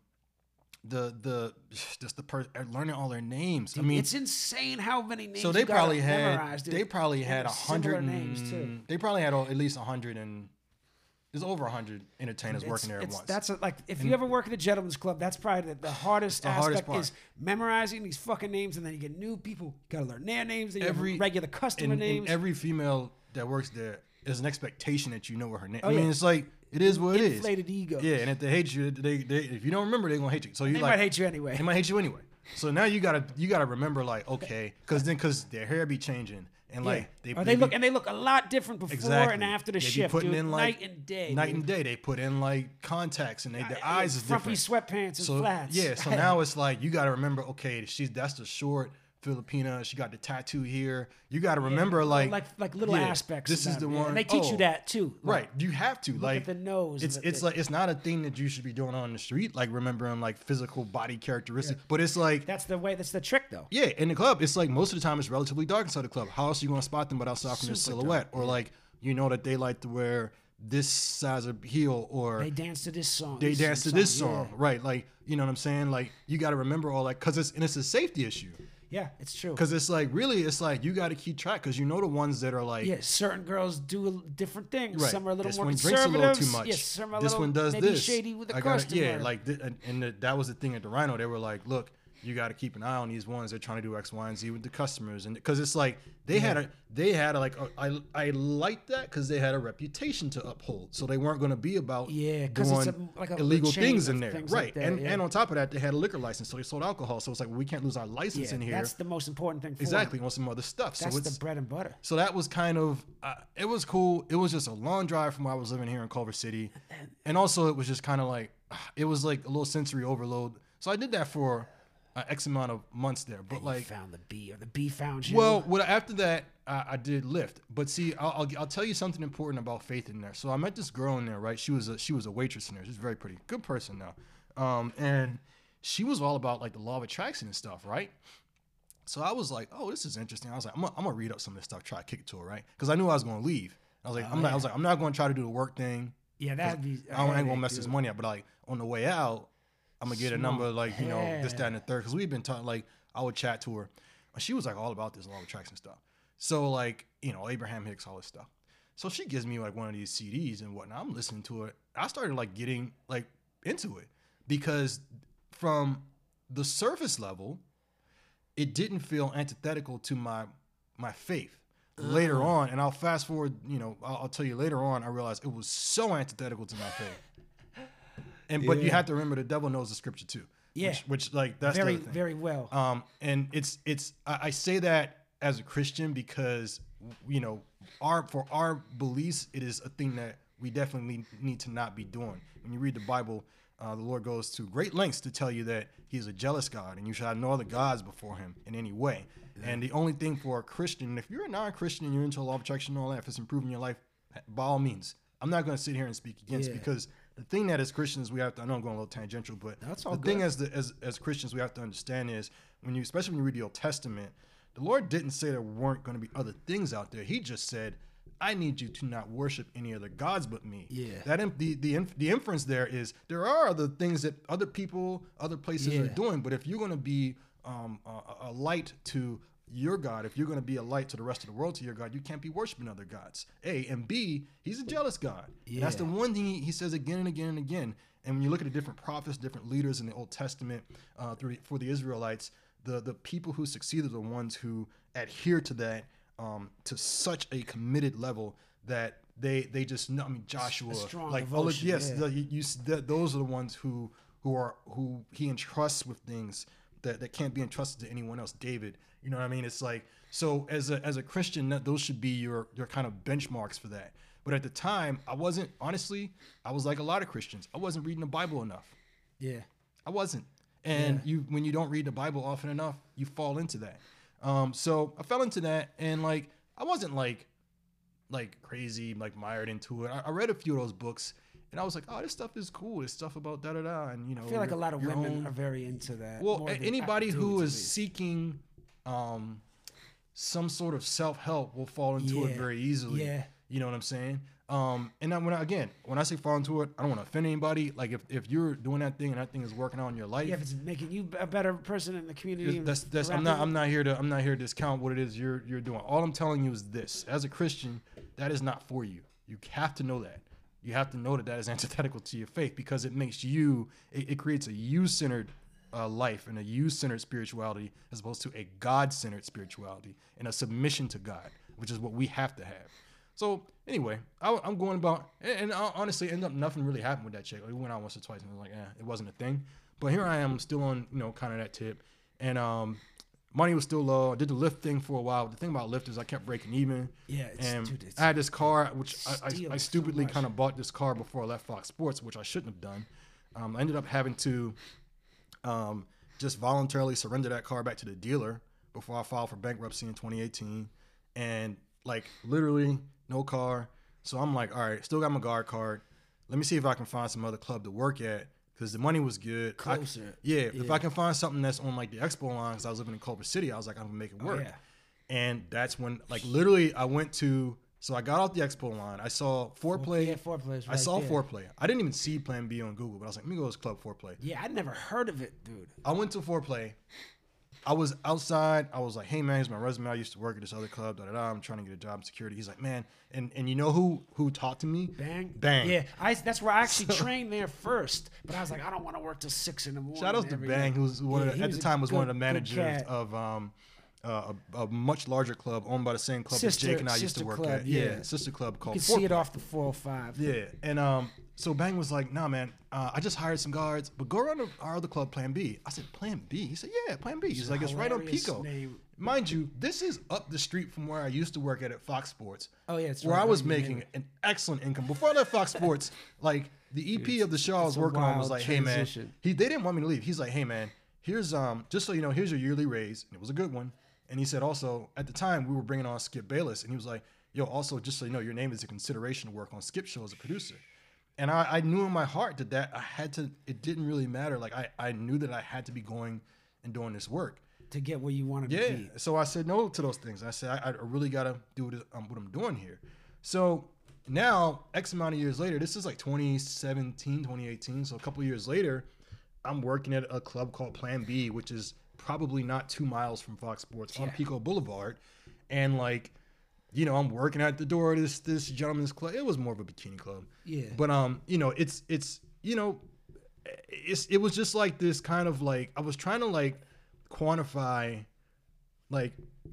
the the just the person learning all their names. I mean, it's insane how many names. so they you gotta probably had memorize, dude. they probably And had a similar hundred names too. and- they probably had at least a hundred and there's over a hundred entertainers It's- working there at it's- once. That's a, like if you ever work at a gentleman's club, that's probably the, the hardest the aspect hardest part. is memorizing these fucking names, and then you get new people. You gotta learn their names. Then you Every- have regular customer and, names. and every female that works there, there's an expectation that you know what her name. Oh, I mean, yeah. it's like it is what it is. Inflated ego. Yeah, and if they hate you, they, they if you don't remember, they're gonna hate you. So you They like might hate you anyway. They might hate you anyway. So now you gotta you gotta remember like okay, because then because their hair be changing and like Yeah. they or they be- look and they look a lot different before exactly and after the They be shift, putting dude. in like night and day. night dude. and day. They put in like contacts and they, their Yeah, eyes is frumpy different. sweatpants and So flats. yeah, so now it's like you gotta remember okay, she's that's the short Filipina. She got the tattoo here. You got to remember, like, like like little yeah, aspects. This of is that, the man. one. And they teach oh, you that too. Like, right? You have to look like at the nose. It's the- it's the- like it's not a thing that you should be doing on the street, like remembering like physical body characteristics. But it's like that's the way. That's the trick, though. yeah, in the club, it's like most of the time it's relatively dark inside the club. How else are you gonna spot them but outside from their Super silhouette? Or like you know that they like to wear this size of heel or They dance to this song. they this dance to this yeah. song, right? Like you know what I'm saying? Like you got to remember all that because it's and it's a safety issue. Yeah, it's true. Because it's like really, it's like you got to keep track because you know the ones that are like Yeah, certain girls do different things. right. Some are a little this more one drinks a conservative. little too much. Yes, some are a this little one does maybe this. shady with the I gotta- customer. Yeah, like th- and, and the, that was the thing at the Rhino. They were like, look, you got to keep an eye on these ones. They're trying to do X, Y, and Z with the customers, and because it's like they had a they had a, like a, I I like that because they had a reputation to uphold, so they weren't going to be about Yeah, 'cause doing it's a- like a illegal chain things of in there, things right? like that, and yeah. and on top of that, they had a liquor license, so they sold alcohol. So it's like well, we can't lose our license yeah, in here. that's the most important thing. For Exactly, them. on some other stuff. That's so it's the bread and butter. so that was kind of, uh, it was cool. It was just a long drive from where I was living here in Culver City. And also it was just kind of like, it was like a little sensory overload. So I did that for uh, X amount of months there. But You like, found the bee or the bee found you. well, what after that, I, I did Lyft. But see, I'll, I'll, I'll tell you something important about Faith in there. So I met this girl in there, right? She was a, she was a waitress in there. She's very pretty. Good person now. Um, and she was all about like the law of attraction and stuff, right? So I was like, oh, this is interesting. I was like, I'm gonna, I'm gonna read up some of this stuff, try to kick it to her, right? Because I knew I was gonna leave. I was like, Oh, I'm not. yeah. I was like, I'm not gonna try to do the work thing. yeah, that'd be. I don't- I ain't headache, gonna mess dude. this money up. But like on the way out, I'm gonna get a number Smart like you know this, head. that, and the third. Because we've been talking. Like I would chat to her, and she was like all about this law of attraction stuff. So like you know Abraham Hicks, all this stuff. So she gives me like one of these C Ds and whatnot. I'm listening to it. I started like getting like into it because from the surface level, it didn't feel antithetical to my my faith. Later on, and I'll fast forward, you know, I'll, I'll tell you later on, I realized it was so antithetical to my faith. And but you Yeah. have to remember the devil knows the scripture too. Yeah. Which, which like that's Very, the other thing. very well. Um, and it's it's I, I say that as a Christian because you know our for our beliefs it is a thing that we definitely need to not be doing. When you read the Bible, uh, the Lord goes to great lengths to tell you that He's a jealous God and you should have no other gods before Him in any way. And the only thing for a Christian, if you're a non-Christian and you're into law of attraction and all that, if it's improving your life, by all means, I'm not going to sit here and speak against Yeah. because the thing that as Christians we have to, I know I'm going a little tangential, but That's all the good. thing as the as as Christians we have to understand is when you, especially when you read the Old Testament, the Lord didn't say there weren't going to be other things out there. He just said, "I need you to not worship any other gods but me." Yeah. That in, the the inf- the inference there is there are other things that other people, other places Yeah. are doing, but if you're going to be um, a, a light to your God, if you're going to be a light to the rest of the world, to your God, you can't be worshiping other gods. A, and B, he's a jealous God. Yeah. And that's the one thing he, he says again and again and again. And when you look at the different prophets, different leaders in the Old Testament uh, through, for the Israelites, the, the people who succeeded are the ones who adhere to that um, to such a committed level that they they just know. I mean, Joshua, like all of, yes, yeah. the, you, you, the, those are the ones who who are who he entrusts with things that, that can't be entrusted to anyone else. David, you know what I mean? It's like, so as a as a Christian, that those should be your your kind of benchmarks for that. But at the time, I wasn't, honestly, I was like a lot of Christians. I wasn't reading the Bible enough. Yeah. I wasn't. And Yeah. you when you don't read the Bible often enough, you fall into that. Um, so I fell into that, and like I wasn't like like crazy, like mired into it. I, I read a few of those books, and I was like, oh, this stuff is cool. This stuff about da da da, and you know. I feel like a your- lot of your women own- are very into that. Well, more a- than anybody who dudes, is at least. seeking um, some sort of self help will fall into it Yeah. very easily. Yeah. You know what I'm saying? Um, and then when I, again, when I say fall into it, I don't want to offend anybody. Like if, if you're doing that thing and that thing is working out in your life, Yeah, if it's making you a better person in the community. that's that's around I'm not people. I'm not here to I'm not here to discount what it is you're you're doing. All I'm telling you is this: as a Christian, that is not for you. You have to know that. You have to know that that is antithetical to your faith, because it makes you it, it creates a you-centered uh, life and a you-centered spirituality as opposed to a God-centered spirituality and a submission to God, which is what we have to have. So anyway, I, I'm going about, and, and I honestly, ended up nothing really happened with that chick. Like, we went out once or twice, and I was like, eh, it wasn't a thing. But here I am, still on, you know, kind of that tip, and um, money was still low. I did the Lyft thing for a while. The thing about Lyft is I kept breaking even. Yeah, it's, and dude, it's, I had this car, which I, I, steals I so stupidly much. kind of bought this car before I left Fox Sports, which I shouldn't have done. Um, I ended up having to um, just voluntarily surrender that car back to the dealer before I filed for bankruptcy in twenty eighteen, and like literally no car. So I'm like, all right, still got my guard card. Let me see if I can find some other club to work at, because the money was good. I- Closer. yeah, if Yeah. I can find something that's on like the Expo line, because I was living in Culver City, I was like, I'm gonna make it work. yeah. And that's when, like, literally, I went to. So I got off the Expo line. I saw Foreplay. Yeah, Foreplay is I right saw there. Foreplay. I didn't even see Plan B on Google, but I was like, let me go to this club, Foreplay. Yeah, I'd never heard of it, dude. I went to Foreplay. I was outside. I was like, hey man, here's my resume. I used to work at this other club. Da da da. I'm trying to get a job in security. He's like, man, and and you know who who talked to me? Bang. Bang. Yeah, I, that's where I actually trained there first. But I was like, I don't want to work till six in the morning. Shout out to every Bang, day. who's one Yeah, of the, he at was the a time was one of good- the good managers cat. of um uh, a, a much larger club owned by the same club Sister- that Jake and I used sister to work club, at. yeah. sister club called. You can see it Foreplay. off the four oh five. Yeah, and um, so Bang was like, "Nah, man, uh, I just hired some guards, but go run our other club, Plan B." I said, "Plan B?" He said, "Yeah, Plan B." He's a like, "It's right on hilarious Pico." name. Mind you, this is up the street from where I used to work at at Fox Sports. Oh, yeah, it's where right I was by you, making yeah. an excellent income before I left Fox Sports. Like the E P of the show I was it's a working on was wild like, "Hey man," transition. he they didn't want me to leave. He's like, "Hey man, here's um, just so you know, here's your yearly raise." And it was a good one. And he said also, at the time, we were bringing on Skip Bayless. And he was like, yo, also, just so you know, your name is a consideration to work on Skip show as a producer. And I, I knew in my heart that, that I had to, it didn't really matter. Like, I, I knew that I had to be going and doing this work. To get where you wanted to Yeah. be. So I said no to those things. I said, I, I really got to do what, um, what I'm doing here. So now, X amount of years later, this is like twenty seventeen, twenty eighteen. So a couple years later, I'm working at a club called Plan B, which is probably not two miles from Fox Sports on Yeah. Pico Boulevard. And like, you know, I'm working at the door of this this gentleman's club. It was more of a bikini club. Yeah. But um, you know, it's it's you know, it's it was just like this kind of like I was trying to like quantify like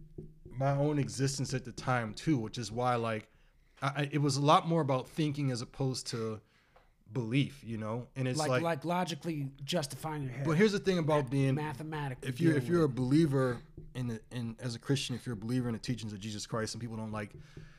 my own existence at the time too, which is why like I, I- it was a lot more about thinking as opposed to belief, you know. And it's like, like, like logically justifying your head. but here's the thing about being mathematically. if you're if dealing you're a with believer in the, in as a Christian, if you're a believer in the teachings of Jesus Christ, and people don't like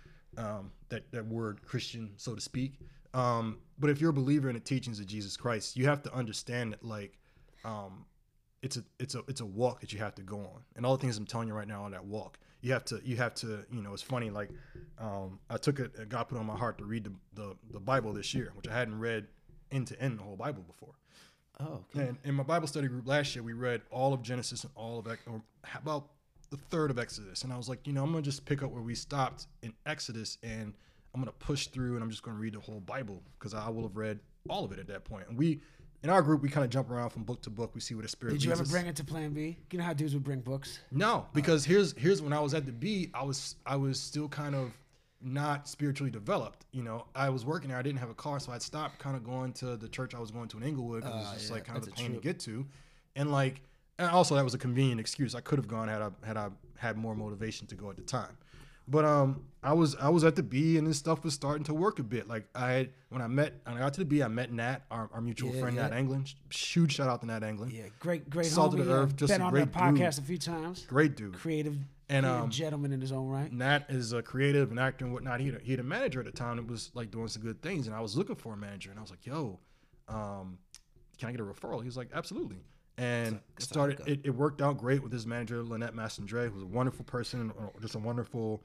um, that that word Christian, so to speak. Um, but if you're a believer in the teachings of Jesus Christ, you have to understand that like um, it's a it's a it's a walk that you have to go on, and all the things I'm telling you right now on that walk, you have to you have to you know it's funny like um, I took it God put it on my heart to read the, the the Bible this year, which I hadn't read end to end the whole Bible before. Oh, okay. And in my Bible study group last year, we read all of Genesis and all of Ex- or about the third of Exodus, and I was like, you know, I'm gonna just pick up where we stopped in Exodus, and I'm gonna push through, and I'm just gonna read the whole Bible because I will have read all of it at that point. And we in our group, we kind of jump around from book to book. We see where the spirit. Did you leads ever us. bring it to Plan B? You know how dudes would bring books? No, because here's here's when I was at the B, I was I was still kind of not spiritually developed. You know, I was working there. I didn't have a car, so I'd stopped kind of going to the church I was going to in Inglewood because Uh, it was just yeah, like kind of that's a a pain to trip. get to, and like, and also that was a convenient excuse. I could have gone had I had I had more motivation to go at the time. But um, I was I was at the B, and this stuff was starting to work a bit. Like I had, when I met when I got to the B, I met Nat, our, our mutual Yeah, friend yeah. Nat Anglin. Huge shout out to Nat Anglin. Yeah, great, great Salt of homie. the earth, uh, just been a on the great podcast dude. a few times. Great dude. Creative, And, creative um, gentleman in his own right. Nat is a creative, an actor, and whatnot. He had a, he had a manager at the time that was like doing some good things, and I was looking for a manager, and I was like, "Yo, um, can I get a referral?" He was like, "Absolutely." And That's started. how it It, it worked out great with his manager, Lynette Massandre, who's a wonderful person, uh, just a wonderful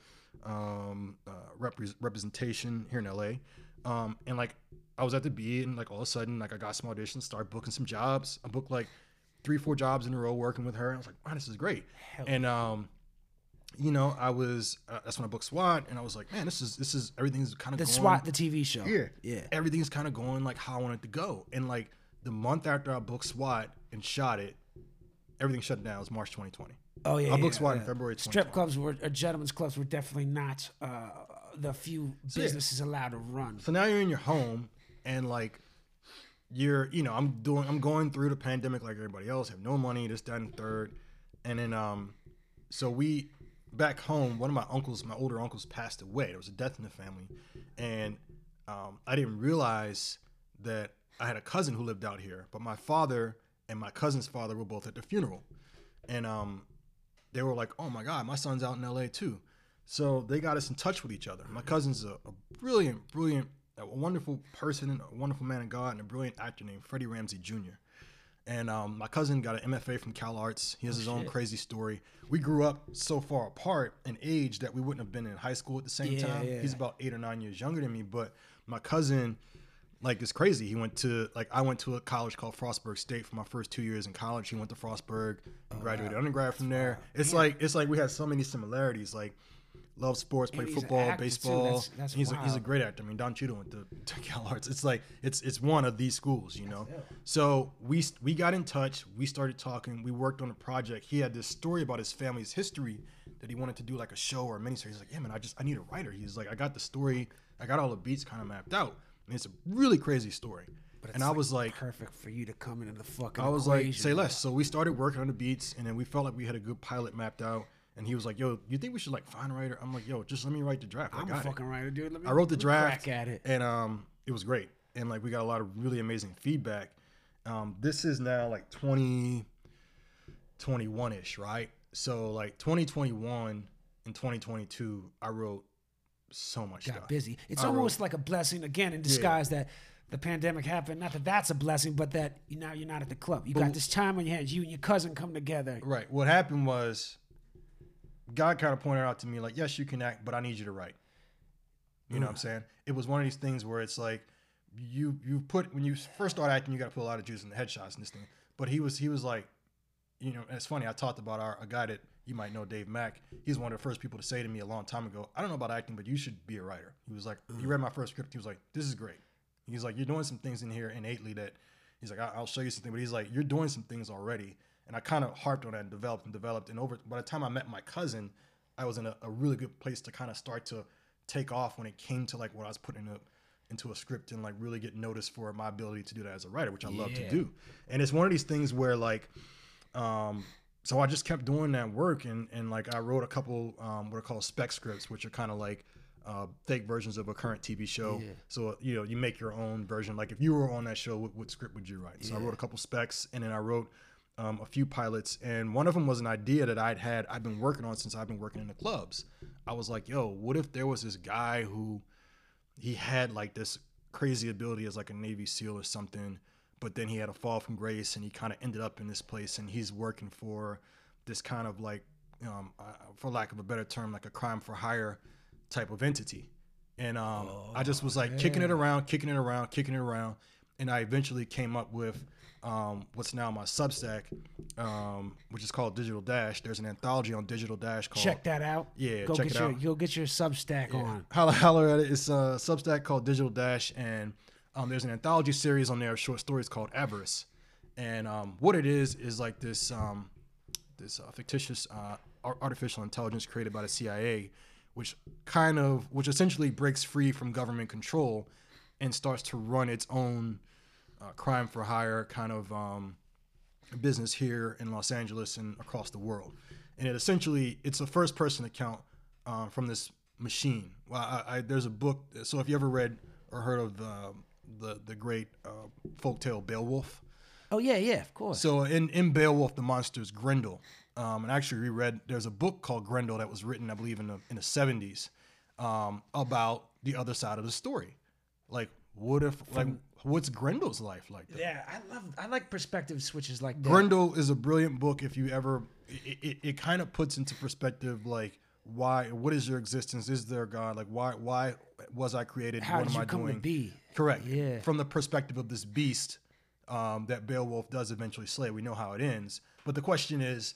um, uh, repre- representation here in L A. Um, and like, I was at the B, and like all of a sudden, like I got some auditions, started booking some jobs. I booked like three, four jobs in a row working with her. And I was like, "Wow, this is great." Hell and um, you know, I was uh, that's when I booked SWAT, and I was like, "Man, this is this is everything's kind of The going, SWAT, the T V show. yeah, Yeah. everything's kind of going like how I wanted to go." And like the month after I booked SWAT and shot it, everything shut down. It was March twenty twenty. Oh yeah, I booked yeah, SWAT in yeah. February Strip twenty twenty. clubs were, or gentlemen's clubs were definitely not uh, the few So, yeah. businesses allowed to run. So now you're in your home, and like you're, you know, I'm doing, I'm going through the pandemic like everybody else. Have no money, this, that, and third, and then um, so we back home. One of my uncles, my older uncles, passed away. There was a death in the family, and um, I didn't realize that I had a cousin who lived out here, but my father and my cousin's father were both at the funeral, and um, they were like, "Oh my God, my son's out in L A too." So they got us in touch with each other. My cousin's a, a brilliant, brilliant, a wonderful person, and a wonderful man of God, and a brilliant actor named Freddie Ramsey Junior And um, my cousin got an M F A from Cal Arts. He has his own crazy story. We grew up so far apart in age that we wouldn't have been in high school at the same Yeah, time. yeah. He's about eight or nine years younger than me, but my cousin, like, it's crazy. He went to, like, I went to a college called Frostburg State for my first two years in college. He went to Frostburg, and graduated undergrad from there. It's like, it's like we had so many similarities. Like, love sports, play And he's an football, actor, too. baseball. That's- that's he's a, he's a wild. great actor. I mean, Don Cheadle went to, to Cal Arts. It's like it's it's one of these schools, you know. So we we got in touch. We started talking. We worked on a project. He had this story about his family's history that he wanted to do like a show or a miniseries. He's like, "Yeah, man, I just I need a writer." He's like, "I got the story. I got all the beats kind of mapped out. And it's a really crazy story." But And it's I was like, perfect for you to come into the fucking. I was like, equation. "Say less." So we started working on the beats, and then we felt like we had a good pilot mapped out. And he was like, "Yo, you think we should like find a writer?" I'm like, "Yo, just let me write the draft. I I'm a got it." fucking writer, dude. Let me, I wrote the let me draft, crack at it. and um, it was great. And like we got a lot of really amazing feedback. Um, this is now like twenty twenty-one ish, right? So like twenty twenty-one and twenty twenty-two, I wrote so much Got stuff. busy. It's I almost like a blessing again in disguise that the pandemic happened. Not that that's a blessing, but that you now you're not at the club. You got this time on your hands. You and your cousin come together. Right. What happened was, God kind of pointed out to me like, "Yes, you can act, but I need you to write." You know what I'm saying? It was one of these things where it's like, you you put when you first start acting, you got to put a lot of juice in the headshots and this thing. But he was he was like, you know, and it's funny. I talked about our a guy that you might know, Dave Mack. He's one of the first people to say to me a long time ago, "I don't know about acting, but you should be a writer." He was like, he read my first script. He was like, "This is great." He's like, "You're doing some things in here innately that," he's like, "I'll show you something." But he's like, "You're doing some things already." And I kind of harped on that and developed and developed. And over by the time I met my cousin, I was in a, a really good place to kind of start to take off when it came to like what I was putting up into a script and like really get noticed for my ability to do that as a writer, which I love to Yeah. do. And it's one of these things where like, um, so I just kept doing that work and and like I wrote a couple um, what are called spec scripts, which are kind of like uh, fake versions of a current T V show. Yeah. So you know you make your own version. Like if you were on that show, what, what script would you write? So I Yeah. wrote a couple specs and then I wrote um, a few pilots. And one of them was an idea that I'd had I've been working on since I've been working in the clubs. I was like, yo, what if there was this guy who he had like this crazy ability as like a Navy SEAL or something, but then he had a fall from grace and he kind of ended up in this place and he's working for this kind of like, um, uh, for lack of a better term, like a crime for hire type of entity. And um, Oh, I just was like kicking it around, kicking it around, kicking it around. And I eventually came up with um, what's now my Substack, um, which is called Digital Dash. There's an anthology on Digital Dash called Check that out. Yeah, go check get it your out. go get your Substack on. Holler, holler at it. It's a Substack called Digital Dash, and Um, there's an anthology series on there of short stories called Avarice, and um, what it is is like this um, this uh, fictitious uh, artificial intelligence created by the C I A, which kind of which essentially breaks free from government control and starts to run its own uh, crime for hire kind of um, business here in Los Angeles and across the world. And it essentially it's a first person account uh, from this machine. Well, I, I, there's a book. So if you ever read or heard of uh, the the great uh, folktale Beowulf. Oh yeah, yeah, of course. So in, in Beowulf, the monster is Grendel. Um, and actually reread, there's a book called Grendel that was written, I believe, in the in the seventies um, about the other side of the story. Like, what if, like, what's Grendel's life like? That? Yeah, I love, I like perspective switches like that. Grendel is a brilliant book. If you ever, it, it, it kind of puts into perspective, like, why, what is your existence? Is there a God? Like, why, why was I created? How what did am you I come doing? to be? Correct. Yeah. From the perspective of this beast um, that Beowulf does eventually slay. We know how it ends. But the question is,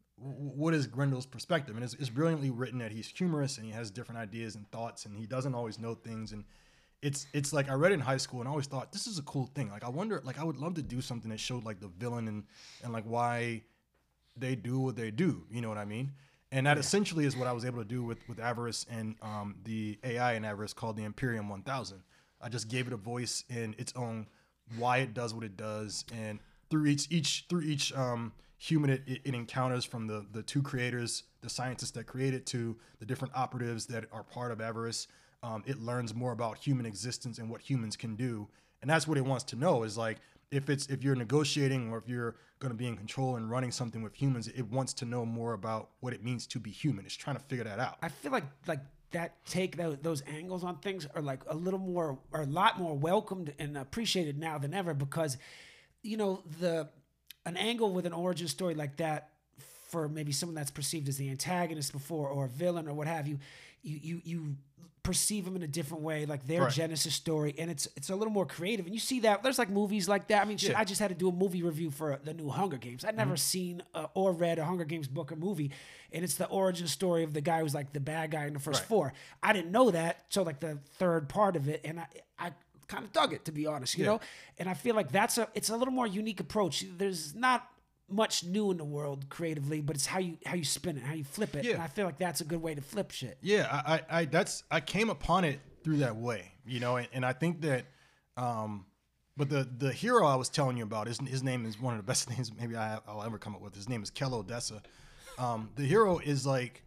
what is Grendel's perspective? And it's, it's brilliantly written that he's humorous and he has different ideas and thoughts and he doesn't always know things. And it's it's like I read it in high school and I always thought this is a cool thing. Like I wonder, like I would love to do something that showed like the villain and and like why they do what they do. You know what I mean? And that yeah. essentially is what I was able to do with with Avarice and um, the A I in Avarice called the Imperium one thousand. I just gave it a voice in its own why it does what it does, and through each each through each um, human it, it encounters, from the the two creators, the scientists that create it, to the different operatives that are part of Avarice. Um, it learns more about human existence and what humans can do, and that's what it wants to know. Is like if it's if you're negotiating or if you're going to be in control and running something with humans, it wants to know more about what it means to be human. It's trying to figure that out. I feel like like that take those, those angles on things are like a little more or a lot more welcomed and appreciated now than ever, because you know the an angle with an origin story like that for maybe someone that's perceived as the antagonist before or a villain or what have you, you you you perceive them in a different way, like their right. genesis story, and it's it's a little more creative. And you see that there's like movies like that. I mean, shit, yeah. I just had to do a movie review for the new Hunger Games. I'd never mm-hmm. seen uh, or read a Hunger Games book or movie, and it's the origin story of the guy who's like the bad guy in the first right. four. I didn't know that, so like the third part of it, and I I kind of dug it, to be honest, you yeah. know. And I feel like that's a it's a little more unique approach. There's not much new in the world creatively, but it's how you how you spin it, how you flip it. Yeah. And I feel like that's a good way to flip shit. Yeah, I, I, I that's I came upon it through that way, you know, and, and I think that, um, but the the hero I was telling you about, his his name is one of the best names maybe I, I'll ever come up with. His name is Kel Odessa. Um, the hero is like,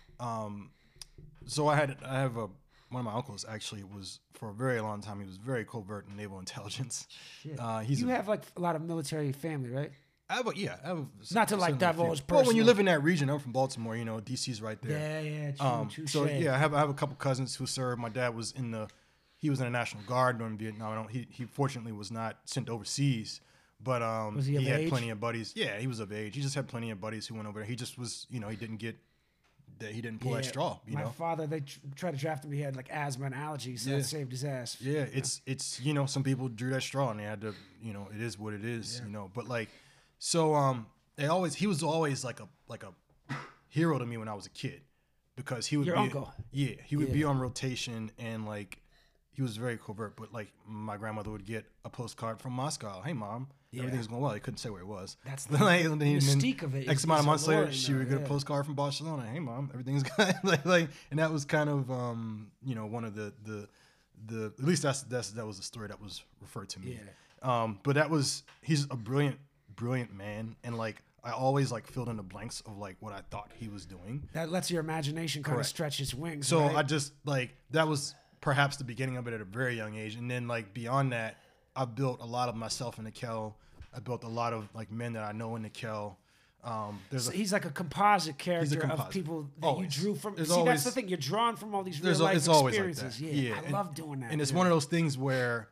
um, so I had I have a one of my uncles actually was for a very long time. He was very covert in naval intelligence. Shit. Uh, he's you a, have like a lot of military family, right? I have a, yeah, I have a, Not to like divulge Well, when you personal- live in that region, I'm from Baltimore. You know, D C's right there. Yeah, yeah, true, Um, true so shade. yeah, I have I have a couple cousins who served. My dad was in the, he was in the National Guard during Vietnam. I don't, he he fortunately was not sent overseas, but um, Was he of had age? plenty of buddies. Yeah, he was of age. He just had plenty of buddies who went over there. He just was, you know, he didn't get that. He didn't pull that Yeah, straw. You my know. father, they tr- tried to draft him. He had like asthma and allergies, so Yeah. that saved his ass. Yeah, it's it's you know, some people drew that straw and they had to, you know, it is what it is, you know. But like, so um, they always he was always like a like a hero to me when I was a kid, because he would Your be uncle. yeah he would Yeah. be on rotation, and like he was very covert. But like my grandmother would get a postcard from Moscow. Hey mom, Yeah. everything's going well. He couldn't say where it was. That's the, the- like, the and then mystique of it X is- amount is of months later, alluring, she would though, get yeah. a postcard from Barcelona. Hey mom, everything's good. like, like, and that was kind of um you know one of the the the at least that's that's that was the story that was referred to me. Yeah. Um, but that was he's a brilliant brilliant man, and like I always like filled in the blanks of like what I thought he was doing. That lets your imagination kind of Correct. stretch its wings. So right? I just like that was perhaps the beginning of it at a very young age, and then like beyond that, I built a lot of myself in the Kel. I built a lot of like men that I know in the Kel. Um, there's So a, he's like a composite character of composite. people that Always. you drew from. There's See, always- that's the thing. You're drawn from all these real there's a- life it's always like experiences. that. Yeah, I and- love doing that. And it's yeah. one of those things where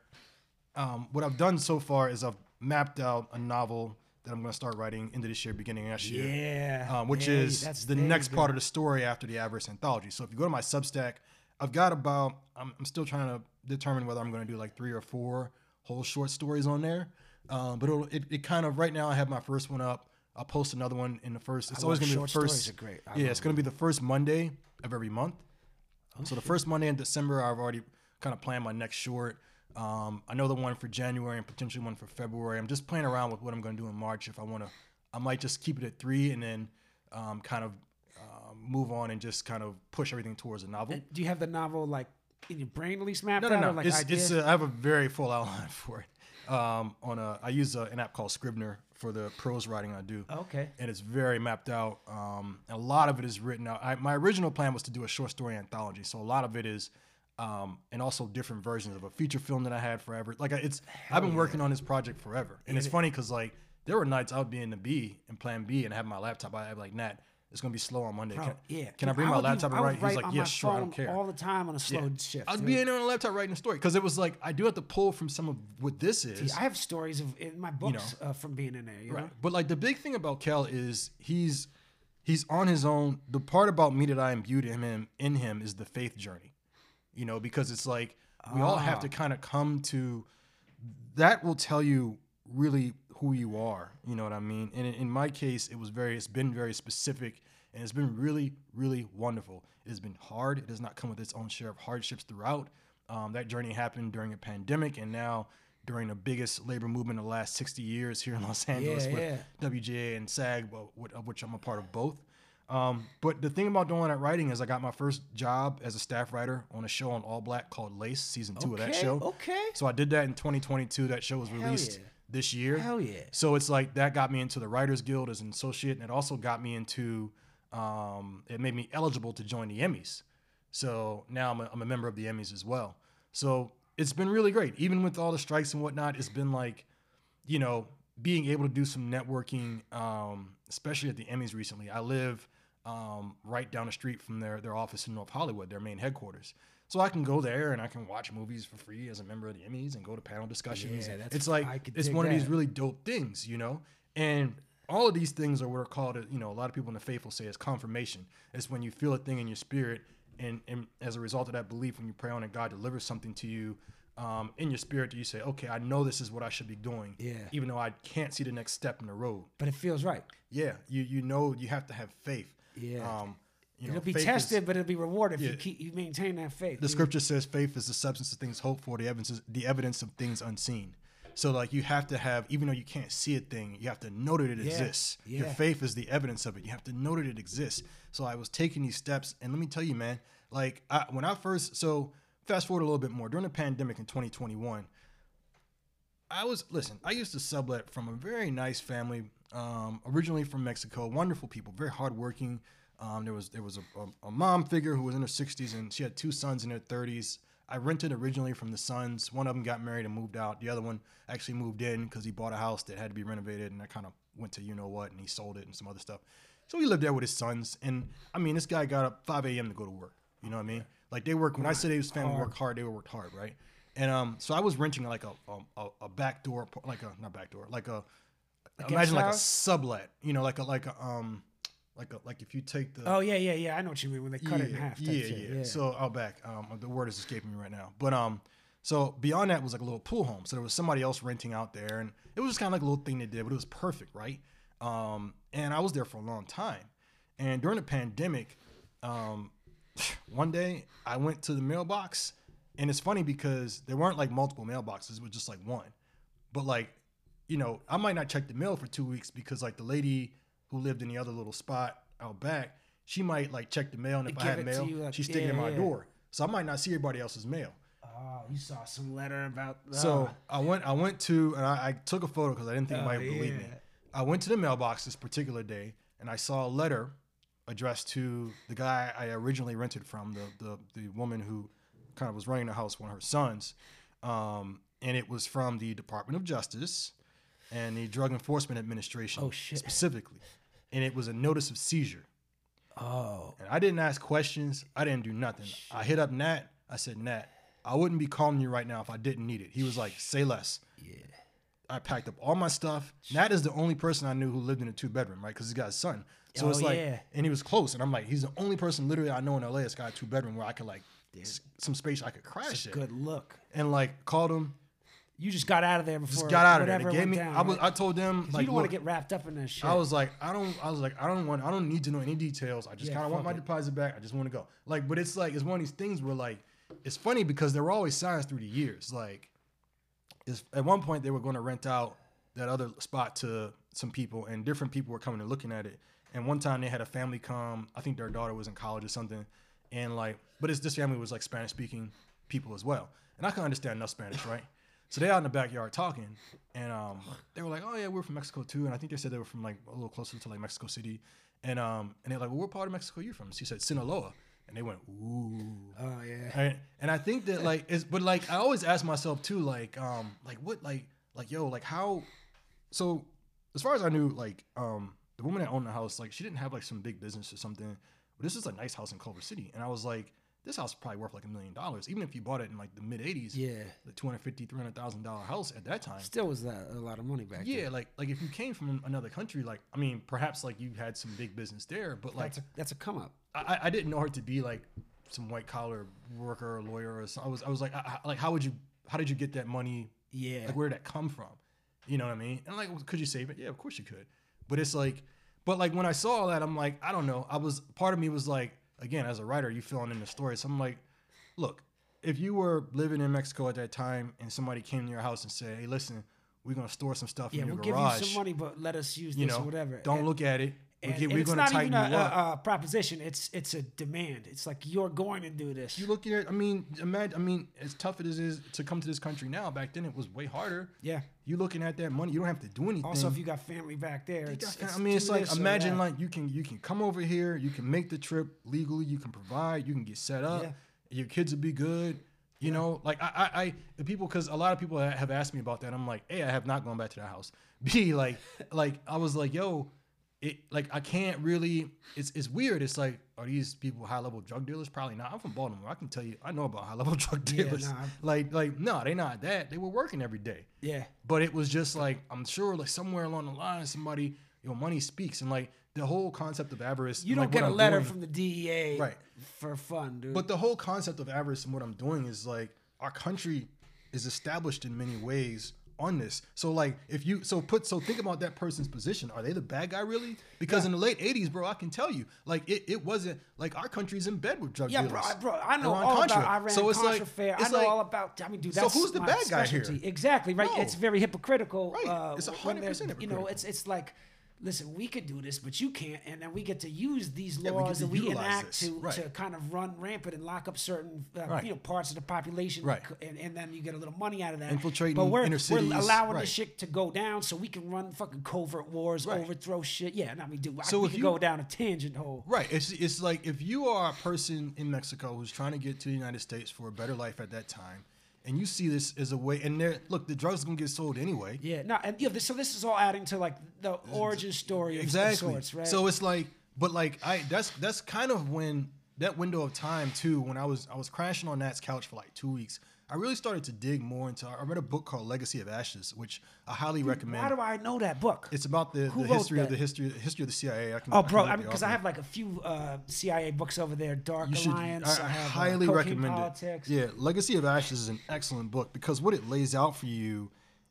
um, what I've done so far is I've mapped out a novel that I'm going to start writing into this year, beginning next year. Yeah, Um, which yeah, is that's- the there you next go. part of the story after the Avarice anthology. So if you go to my Substack, I've got about, I'm, I'm still trying to determine whether I'm going to do like three or four whole short stories on there. Um, but it'll, it, it kind of, right now I have my first one up. I'll post another one in the first, it's I always love going to be the short first. stories are great. I Yeah, love it's going to be the first Monday of every month. So the first Monday in December, I've already kind of planned my next short. Um, I know the one for January and potentially one for February. I'm just playing around with what I'm going to do in March. If I want to, I might just keep it at three and then um, kind of uh, move on and just kind of push everything towards a novel. And do you have the novel like in your brain at least mapped No, no, out? no. Or, like, it's, ideas? it's a, I have a very full outline for it. Um, on a, I use a, an app called Scrivener for the prose writing I do. Okay. And it's very mapped out. Um, a lot of it is written out. I, my original plan was to do a short story anthology, so a lot of it is, um, and also different versions of a feature film that I had forever. Like it's, Hell I've been yeah. working on this project forever, and, and it's it, funny because like there were nights I would be in the B and Plan B and have my laptop. I'd be like, Nat, it's gonna be slow on Monday. Bro, can, yeah. can I bring I my laptop be, and write? write He's like, yeah, sure, I don't care. All the time on a slow yeah. shift. I'd dude. be in there on a laptop writing a story because it was like I do have to pull from some of what this is. See, I have stories of in my books you know, uh, from being in there. You right. know? But like the big thing about Kel is he's he's on his own. The part about me that I imbued in him in him is the faith journey. You know, because it's like we ah. all have to kind of come to that will tell you really who you are. You know what I mean? And in, in my case, it was very it's been very specific. And it's been really, really wonderful. It has been hard. It does not come with its own share of hardships throughout. Um, that journey happened during a pandemic and now during the biggest labor movement of the last sixty years here in Los Angeles yeah, with yeah. W G A and SAG, of which I'm a part of both. Um, but the thing about doing that writing is I got my first job as a staff writer on a show on All Black called Lace, season two okay, of that show. Okay. So I did that in twenty twenty-two. That show was Hell released yeah. this year. Hell yeah. So it's like that got me into the Writers Guild as an associate, and it also got me into Um, it made me eligible to join the Emmys. So now I'm a, I'm a member of the Emmys as well. So it's been really great. Even with all the strikes and whatnot, it's been like, you know, being able to do some networking, um, especially at the Emmys recently. I live um, right down the street from their, their office in North Hollywood, their main headquarters. So I can go there and I can watch movies for free as a member of the Emmys and go to panel discussions. Yeah, that's, it's like, it's one that. of these really dope things, you know? And all of these things are what are called, you know, a lot of people in the faith will say it's confirmation. It's when you feel a thing in your spirit, and, and as a result of that belief, when you pray on it, God delivers something to you um, in your spirit that you say, okay, I know this is what I should be doing, yeah. even though I can't see the next step in the road. But it feels right. Yeah, you you know you have to have faith. Yeah. Um, you it'll know, be faith tested, is, but it'll be rewarded yeah. if you keep you maintain that faith. The dude. scripture says faith is the substance of things hoped for, the evidence, the evidence of things unseen. So like you have to have, even though you can't see a thing, you have to know that it yeah, exists. Yeah. Your faith is the evidence of it. You have to know that it exists. So I was taking these steps, and let me tell you, man, like I, when I first, so fast forward a little bit more, during the pandemic in twenty twenty-one, I was, listen, I used to sublet from a very nice family, um, originally from Mexico, wonderful people, very hardworking. Um, there was there was a, a, a mom figure who was in her sixties, and she had two sons in their thirties. I rented originally from the sons. One of them got married and moved out. The other one actually moved in because he bought a house that had to be renovated, and I kind of went to you know what, and he sold it and some other stuff. So he lived there with his sons. And I mean, this guy got up five a.m. to go to work. You know what I mean? Like they work, when I say his family worked hard, they worked hard, right? And um, so I was renting like a a, a back door, like a, not back door, like a, a imagine like a sublet, you know, like a, like a, um, Like a, like if you take the oh yeah yeah yeah I know what you mean when they cut yeah, it in half. Yeah, shit. yeah yeah. So I'll back. Um, the word is escaping me right now. But um, so beyond that was like a little pool home. So there was somebody else renting out there, and it was just kind of like a little thing they did, but it was perfect, right? Um, and I was there for a long time. And during the pandemic, um, one day I went to the mailbox, and it's funny because there weren't like multiple mailboxes; it was just like one. But like, you know, I might not check the mail for two weeks because like the lady who lived in the other little spot out back, she might like check the mail, and if I had mail, you, like, she's sticking yeah, it in my yeah. door. So I might not see everybody else's mail. Oh, you saw some letter about. Oh. So I went, I went to, and I, I took a photo because I didn't think oh, anybody would yeah. believe me. I went to the mailbox this particular day, and I saw a letter addressed to the guy I originally rented from, the the the woman who kind of was running the house, one of her sons, um, and it was from the Department of Justice and the Drug Enforcement Administration, oh, shit. specifically, and it was a notice of seizure. Oh. And I didn't ask questions. I didn't do nothing. Shit. I hit up Nat. I said, Nat, I wouldn't be calling you right now if I didn't need it. He was like, say less. Yeah. I packed up all my stuff. Nat is the only person I knew who lived in a two bedroom, right? Because he's got a son. So oh, it's like, yeah. and he was close. And I'm like, he's the only person literally I know in L A that's got a two bedroom where I could like, s- some space I could crash it. Good look. And like called him. You just got out of there before. Just got out of there. They gave me. down, I was. right? I told them like, you don't want look, to get wrapped up in that shit. I was like, I don't. I was like, I don't want. I don't need to know any details. I just Yeah, kind of want my fuck it. deposit back. I just want to go. Like, but it's like it's one of these things where like, it's funny because there were always signs through the years. Like, is at one point they were going to rent out that other spot to some people, and different people were coming and looking at it. And one time they had a family come. I think their daughter was in college or something, and like, but it's, this family was like Spanish speaking people as well, and I can understand enough Spanish, right? So they out in the backyard talking, and um, they were like, "Oh yeah, we're from Mexico too." And I think they said they were from like a little closer to like Mexico City, and um, and they're like, "Well, what part of Mexico are you from?" She said Sinaloa, and they went, "Ooh." Oh yeah. And, and I think that like, it's, but like, I always ask myself too, like, um, like what, like, like yo, like how. So as far as I knew, like, um, the woman that owned the house, like, she didn't have like some big business or something. But this is a nice house in Culver City, and I was like, this house is probably worth like a million dollars, even if you bought it in like the mid eighties. Yeah. The two hundred fifty, three hundred thousand dollar house at that time. Still was that a lot of money back then. Yeah, like like if you came from another country, like I mean, perhaps like you had some big business there, but like That's a, that's a come up. I, I didn't know her to be like some white collar worker or lawyer or something. I was I was like I, I- like how would you how did you get that money? Yeah. Like where did that come from? You know what I mean? And like, could you save it? Yeah, of course you could. But it's like, but like when I saw all that, I'm like, I don't know. I was part of me was like, again, as a writer, you filling in the story. So I'm like, look, if you were living in Mexico at that time and somebody came to your house and said, hey, listen, we're gonna store some stuff Yeah, in your we'll garage. give you some money, but let us use You this know, or whatever. don't And- look at it. We're, And, get, and we're it's gonna not tighten even you a, up. a, a proposition. It's it's a demand. It's like you're going to do this. You looking at, I mean, imagine, I mean, as tough as it is to come to this country now, back then it was way harder. Yeah. You looking at that money, you don't have to do anything. Also, if you got family back there, You it's, got- it's I mean, it's do like this or imagine that. like you can you can come over here, you can make the trip legally, you can provide, you can get set up, Yeah. your kids will be good. You know, like I, I, I the people, because a lot of people have asked me about that. I'm like, A, I have not gone back to that house. B, like, like I was like, yo, it, like I can't really. It's it's weird. It's like, are these people high level drug dealers? Probably not. I'm from Baltimore. I can tell you, I know about high level drug Yeah, dealers. nah. Like, like no, they not that. They were working every day. Yeah. But it was just like, I'm sure like somewhere along the line, somebody, you know, money speaks, and like the whole concept of avarice. You and, don't like, get what a I'm letter doing- from the D E A Right. for fun, dude. But the whole concept of avarice and what I'm doing is like our country is established in many ways on this. So like if you so put so think about that person's position. Are they the bad guy really? Because Yeah. in the late eighties, bro, I can tell you, like it, it wasn't like our country's in bed with drug yeah, dealers. bro, I, bro, I know Iran all Contra. about Iran So it's Contra like- fair. I it's know like- all about. I mean, dude, So that's who's the my bad guy here? specialty. Exactly, right? No. It's very hypocritical. Right. Uh, It's when one hundred they're- percent You know, hypocritical. it's it's like, listen, we could do this, but you can't, and then we get to use these Yeah, we get laws to that we utilize enact this. to Right. to kind of run rampant and lock up certain uh, Right. you know parts of the population, Right. and, and then you get a little money out of that. Infiltrating but we're, inner we're cities. allowing Right. this shit to go down, so we can run fucking covert wars, Right. overthrow shit. Yeah, and I mean, dude, I, So we if could you- go down a tangent hole. Right. It's it's like if you are a person in Mexico who's trying to get to the United States for a better life at that time, and you see this as a way, and there, look, the drugs are gonna get sold anyway. Yeah, no, and you know, this, so this is all adding to like the origin story of Exactly. sorts, right? So it's like, but like I, that's that's kind of when that window of time too. When I was I was crashing on Nat's couch for like two weeks, I really started to dig more into. I read a book called Legacy of Ashes, which I highly recommend. Why do I know that book? It's about the, Who the wrote history of that? the history history of the C I A. I can, Oh, I can bro, look I the mean, because I author. have like a few uh, C I A books over there. Dark You should. Alliance. I, I, I have, highly uh, Cocaine recommend Politics. it. Yeah, Legacy of Ashes is an excellent book because what it lays out for you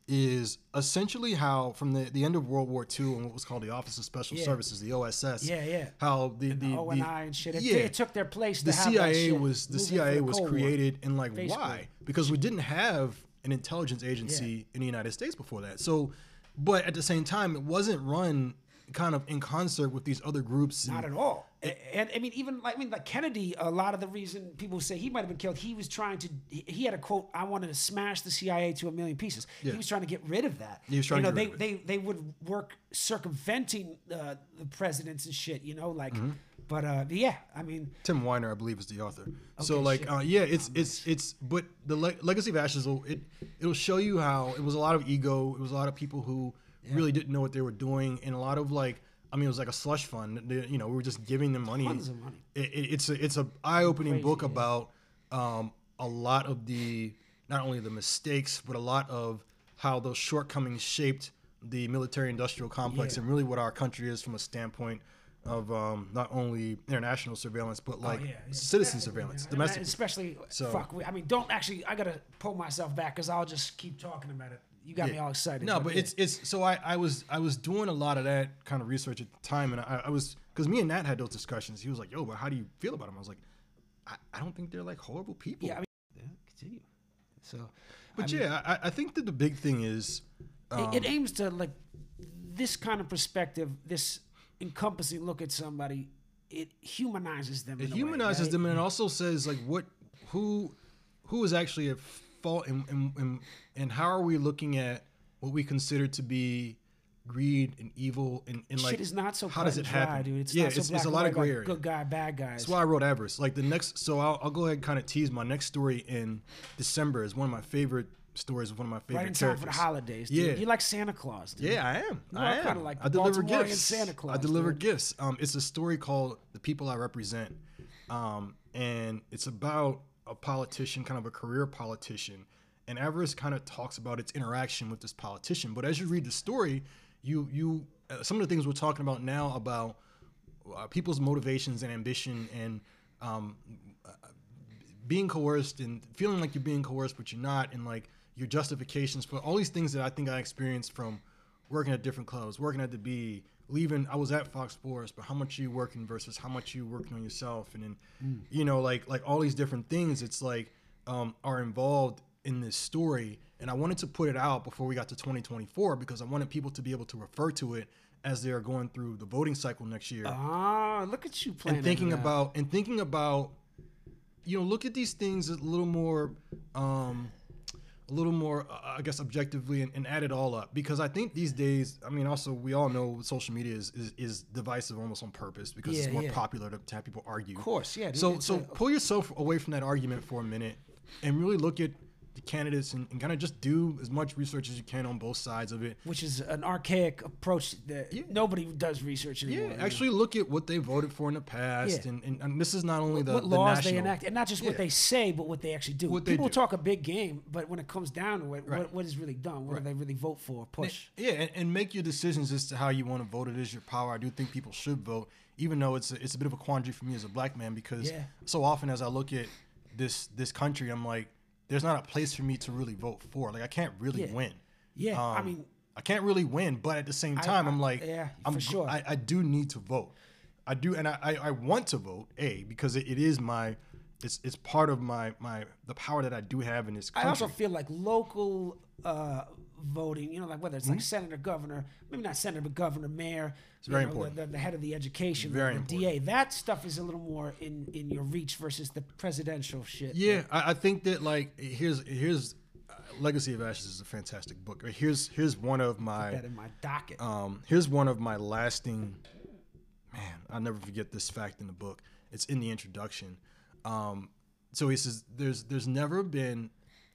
is essentially how from the, the end of World War Two and what was called the Office of Special Yeah. Services, the O S S. Yeah, yeah. How the the, O N I the and shit. It, yeah, it took their place. To the have C I that A shit was the moving C I A for the was Cold War. created and like Basically. why? Because we didn't have an intelligence agency in the United States before that. So, but at the same time, it wasn't run kind of in concert with these other groups. and- Not at all. And, and I mean, even like I mean, like Kennedy. A lot of the reason people say he might have been killed, he was trying to. He, he had a quote: "I wanted to smash the C I A to a million pieces." Yeah. He was trying to get rid of that. He was trying you know, to they, get rid of they they would work circumventing uh, the presidents and shit. You know, like. Mm-hmm. But uh, yeah, I mean, Tim Weiner, I believe, is the author. so Okay, like, shit. uh, yeah, it's it's it's. But the Le- Legacy of Ashes, will it it'll show you how it was a lot of ego. It was a lot of people who really didn't know what they were doing, and a lot of like, I mean, it was like a slush fund. They, you know, we were just giving them money. Tons of money. It, it, it's a it's a eye opening Crazy, book yeah. about um, a lot of the not only the mistakes, but a lot of how those shortcomings shaped the military industrial complex Yeah. and really what our country is from a standpoint of um, not only international surveillance but like oh, yeah, yeah. citizen Definitely, surveillance, man. domestic. And especially, So- fuck. we- I mean, don't actually. I gotta pull myself back because I'll just keep talking about it. You got me all excited. No, but yeah. it's it's so I, I was I was doing a lot of that kind of research at the time, and I, I was because me and Nat had those discussions. He was like, "Yo, but how do you feel about them?" I was like, "I, I don't think they're like horrible people." yeah. I mean, yeah, continue. So, But I mean, yeah, I, I think that the big thing is um, it, it aims to like this kind of perspective, this encompassing look at somebody. It humanizes them. it in a way, humanizes right? them, and it also says like what who who is actually at fault, and and, and and how are we looking at what we consider to be greed and evil, and, and like Shit is not so how cut does and it dry, happen? dude. It's yeah, not so it's, black it's a and lot white, of gray like area. good guy, bad guys. That's why I wrote Avarice. Like the next, so I'll, I'll go ahead and kind of tease my next story in December is one of my favorite stories of one of my favorite right in time characters. for the holidays, dude. Yeah. You like Santa Claus, dude. Yeah, I am. You I are am. kinda like I the deliver Baltimorean gifts. Santa Claus, I deliver dude. gifts. Um, it's a story called "The People I Represent," um, and it's about a politician, kind of a career politician. And Avarice kind of talks about its interaction with this politician. But as you read the story, you you uh, some of the things we're talking about now about uh, people's motivations and ambition and um, uh, being coerced and feeling like you're being coerced, but you're not, and like your justifications for all these things that I think I experienced from working at different clubs, working at the B, leaving. I was at Fox Sports, but how much you working versus how much you working on yourself, and then mm. you know, like like all these different things. It's like um, are involved in this story, and I wanted to put it out before we got to twenty twenty-four because I wanted people to be able to refer to it as they are going through the voting cycle next year. Ah, look at you playing. And thinking about and thinking about, you know, look at these things a little more, um, a little more, uh, I guess, objectively, and, and add it all up. Because I think these days, I mean, also we all know social media is is, is divisive almost on purpose because Yeah, it's more yeah. popular to, to have people argue. Of course, yeah. dude, So it's so a- pull yourself away from that argument for a minute and really look at the candidates and, and kind of just do as much research as you can on both sides of it. which is an archaic approach that Yeah. nobody does research anymore. Yeah, you know? actually look at what they voted for in the past, Yeah. and, and, and this is not only the, what the laws national, they enact, and not just what Yeah. they say, but what they actually do. What they People do. talk a big game, but when it comes down to it, Right. what, what is really done? What Right. do they really vote for? Push. Yeah, and, and make your decisions as to how you want to vote. It is your power. I do think people should vote, even though it's a, it's a bit of a quandary for me as a black man because Yeah. so often as I look at this this country, I'm like, there's not a place for me to really vote for. Like I can't really Yeah. win. Yeah, I Um, mean, I can't really win, but at the same time, I- I, am like, yeah, I'm for g- sure. I, I do need to vote. I do, and I, I, I want to vote. A because it, it is my, it's it's part of my my the power that I do have in this I country. also feel like local uh, voting, you know, like whether it's Mm-hmm. like senator, governor, maybe not senator, but governor, mayor, it's very know, important. The, the, the head of the education, Very the, the D A. That stuff is a little more in, in your reach versus the presidential shit. Yeah, I, I think that like here's here's uh, Legacy of Ashes is a fantastic book. Here's here's one of my That in my docket. um here's one of my lasting, man, I'll never forget this fact in the book. It's in the introduction. Um, so he says there's there's never been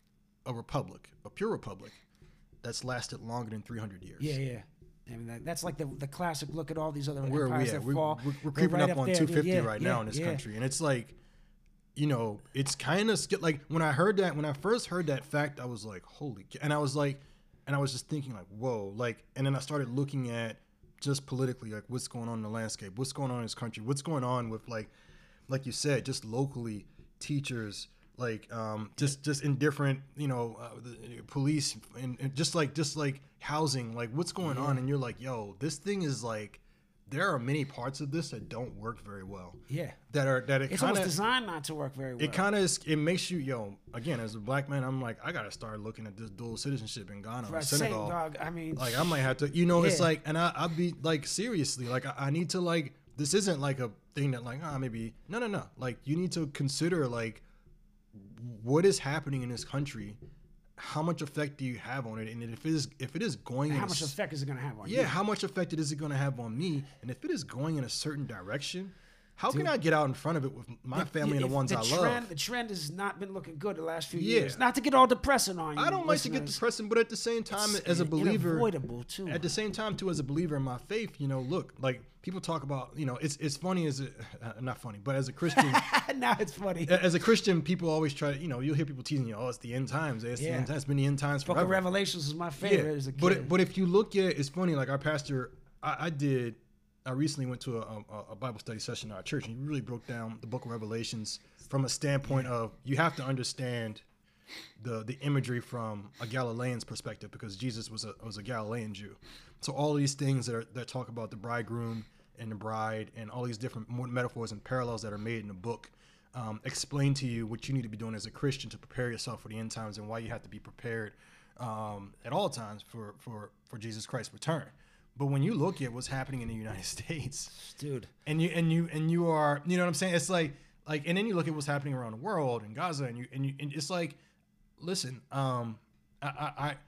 a republic, a pure republic, that's lasted longer than three hundred years. yeah, yeah. I mean, that, that's like the, the classic look at all these other Where are empires we at? that We're, fall. we're, we're They're creeping right up on there, two dude. fifty Yeah, right yeah, now in this yeah. country, and it's like, you know, it's kind of like when I heard that, when I first heard that fact, I was like, holy, c- and I was like, and I was just thinking like, whoa, like, and then I started looking at just politically, like what's going on in the landscape, what's going on in this country, what's going on with like, like you said, just locally, teachers, like um, just just in different, you know, uh, the police and, and just like just like housing, like what's going on, and you're like, yo, this thing is like, there are many parts of this that don't work very well. Yeah. That are that it It's kind almost of designed not to work very well. it kind of it makes you, yo, again, as a black man, I'm like, I gotta start looking at this dual citizenship in Ghana or right, same, Senegal. dog. I mean, Like I might have to, you know, it's Yeah. like, and I I'd be like, seriously, like I, I need to like, this isn't like a thing that like, ah, maybe no no no, like you need to consider like what is happening in this country, how much effect do you have on it, and if it is if it is going in how a much s- effect is it going to have on yeah, you? how much effect is it going to have on me, and if it is going in a certain direction, how can Dude. I get out in front of it with my family and the If ones the I trend, love? The trend has not been looking good the last few Yeah. years. Not to get all depressing on you. I don't like to get listeners. depressing, but at the same time, It's as a believer, unavoidable too. at the same time too, as a believer in my faith, you know, look, like people talk about, you know, it's it's funny as a uh, not funny, but as a Christian, now it's funny. as a Christian, people always try to, you know, you'll hear people teasing you, oh, it's the end times, it's the Yeah. end times, it's been the end times Book forever. of Revelations was my favorite as a kid. But it, but if you look at, it's funny. Like our pastor, I, I did. I recently went to a, a, a Bible study session at our church, and he really broke down the Book of Revelations from a standpoint of you have to understand the the imagery from a Galilean's perspective, because Jesus was a was a Galilean Jew. So all these things that are, that talk about the bridegroom and the bride, and all these different mo- metaphors and parallels that are made in the book, um, explain to you what you need to be doing as a Christian to prepare yourself for the end times and why you have to be prepared um, at all times for, for, for Jesus Christ's return. But when you look at what's happening in the United States, dude, and you and you and you are, you know what I'm saying? It's like like, and then you look at what's happening around the world in Gaza, and you and you and it's like, listen, um, I, I, I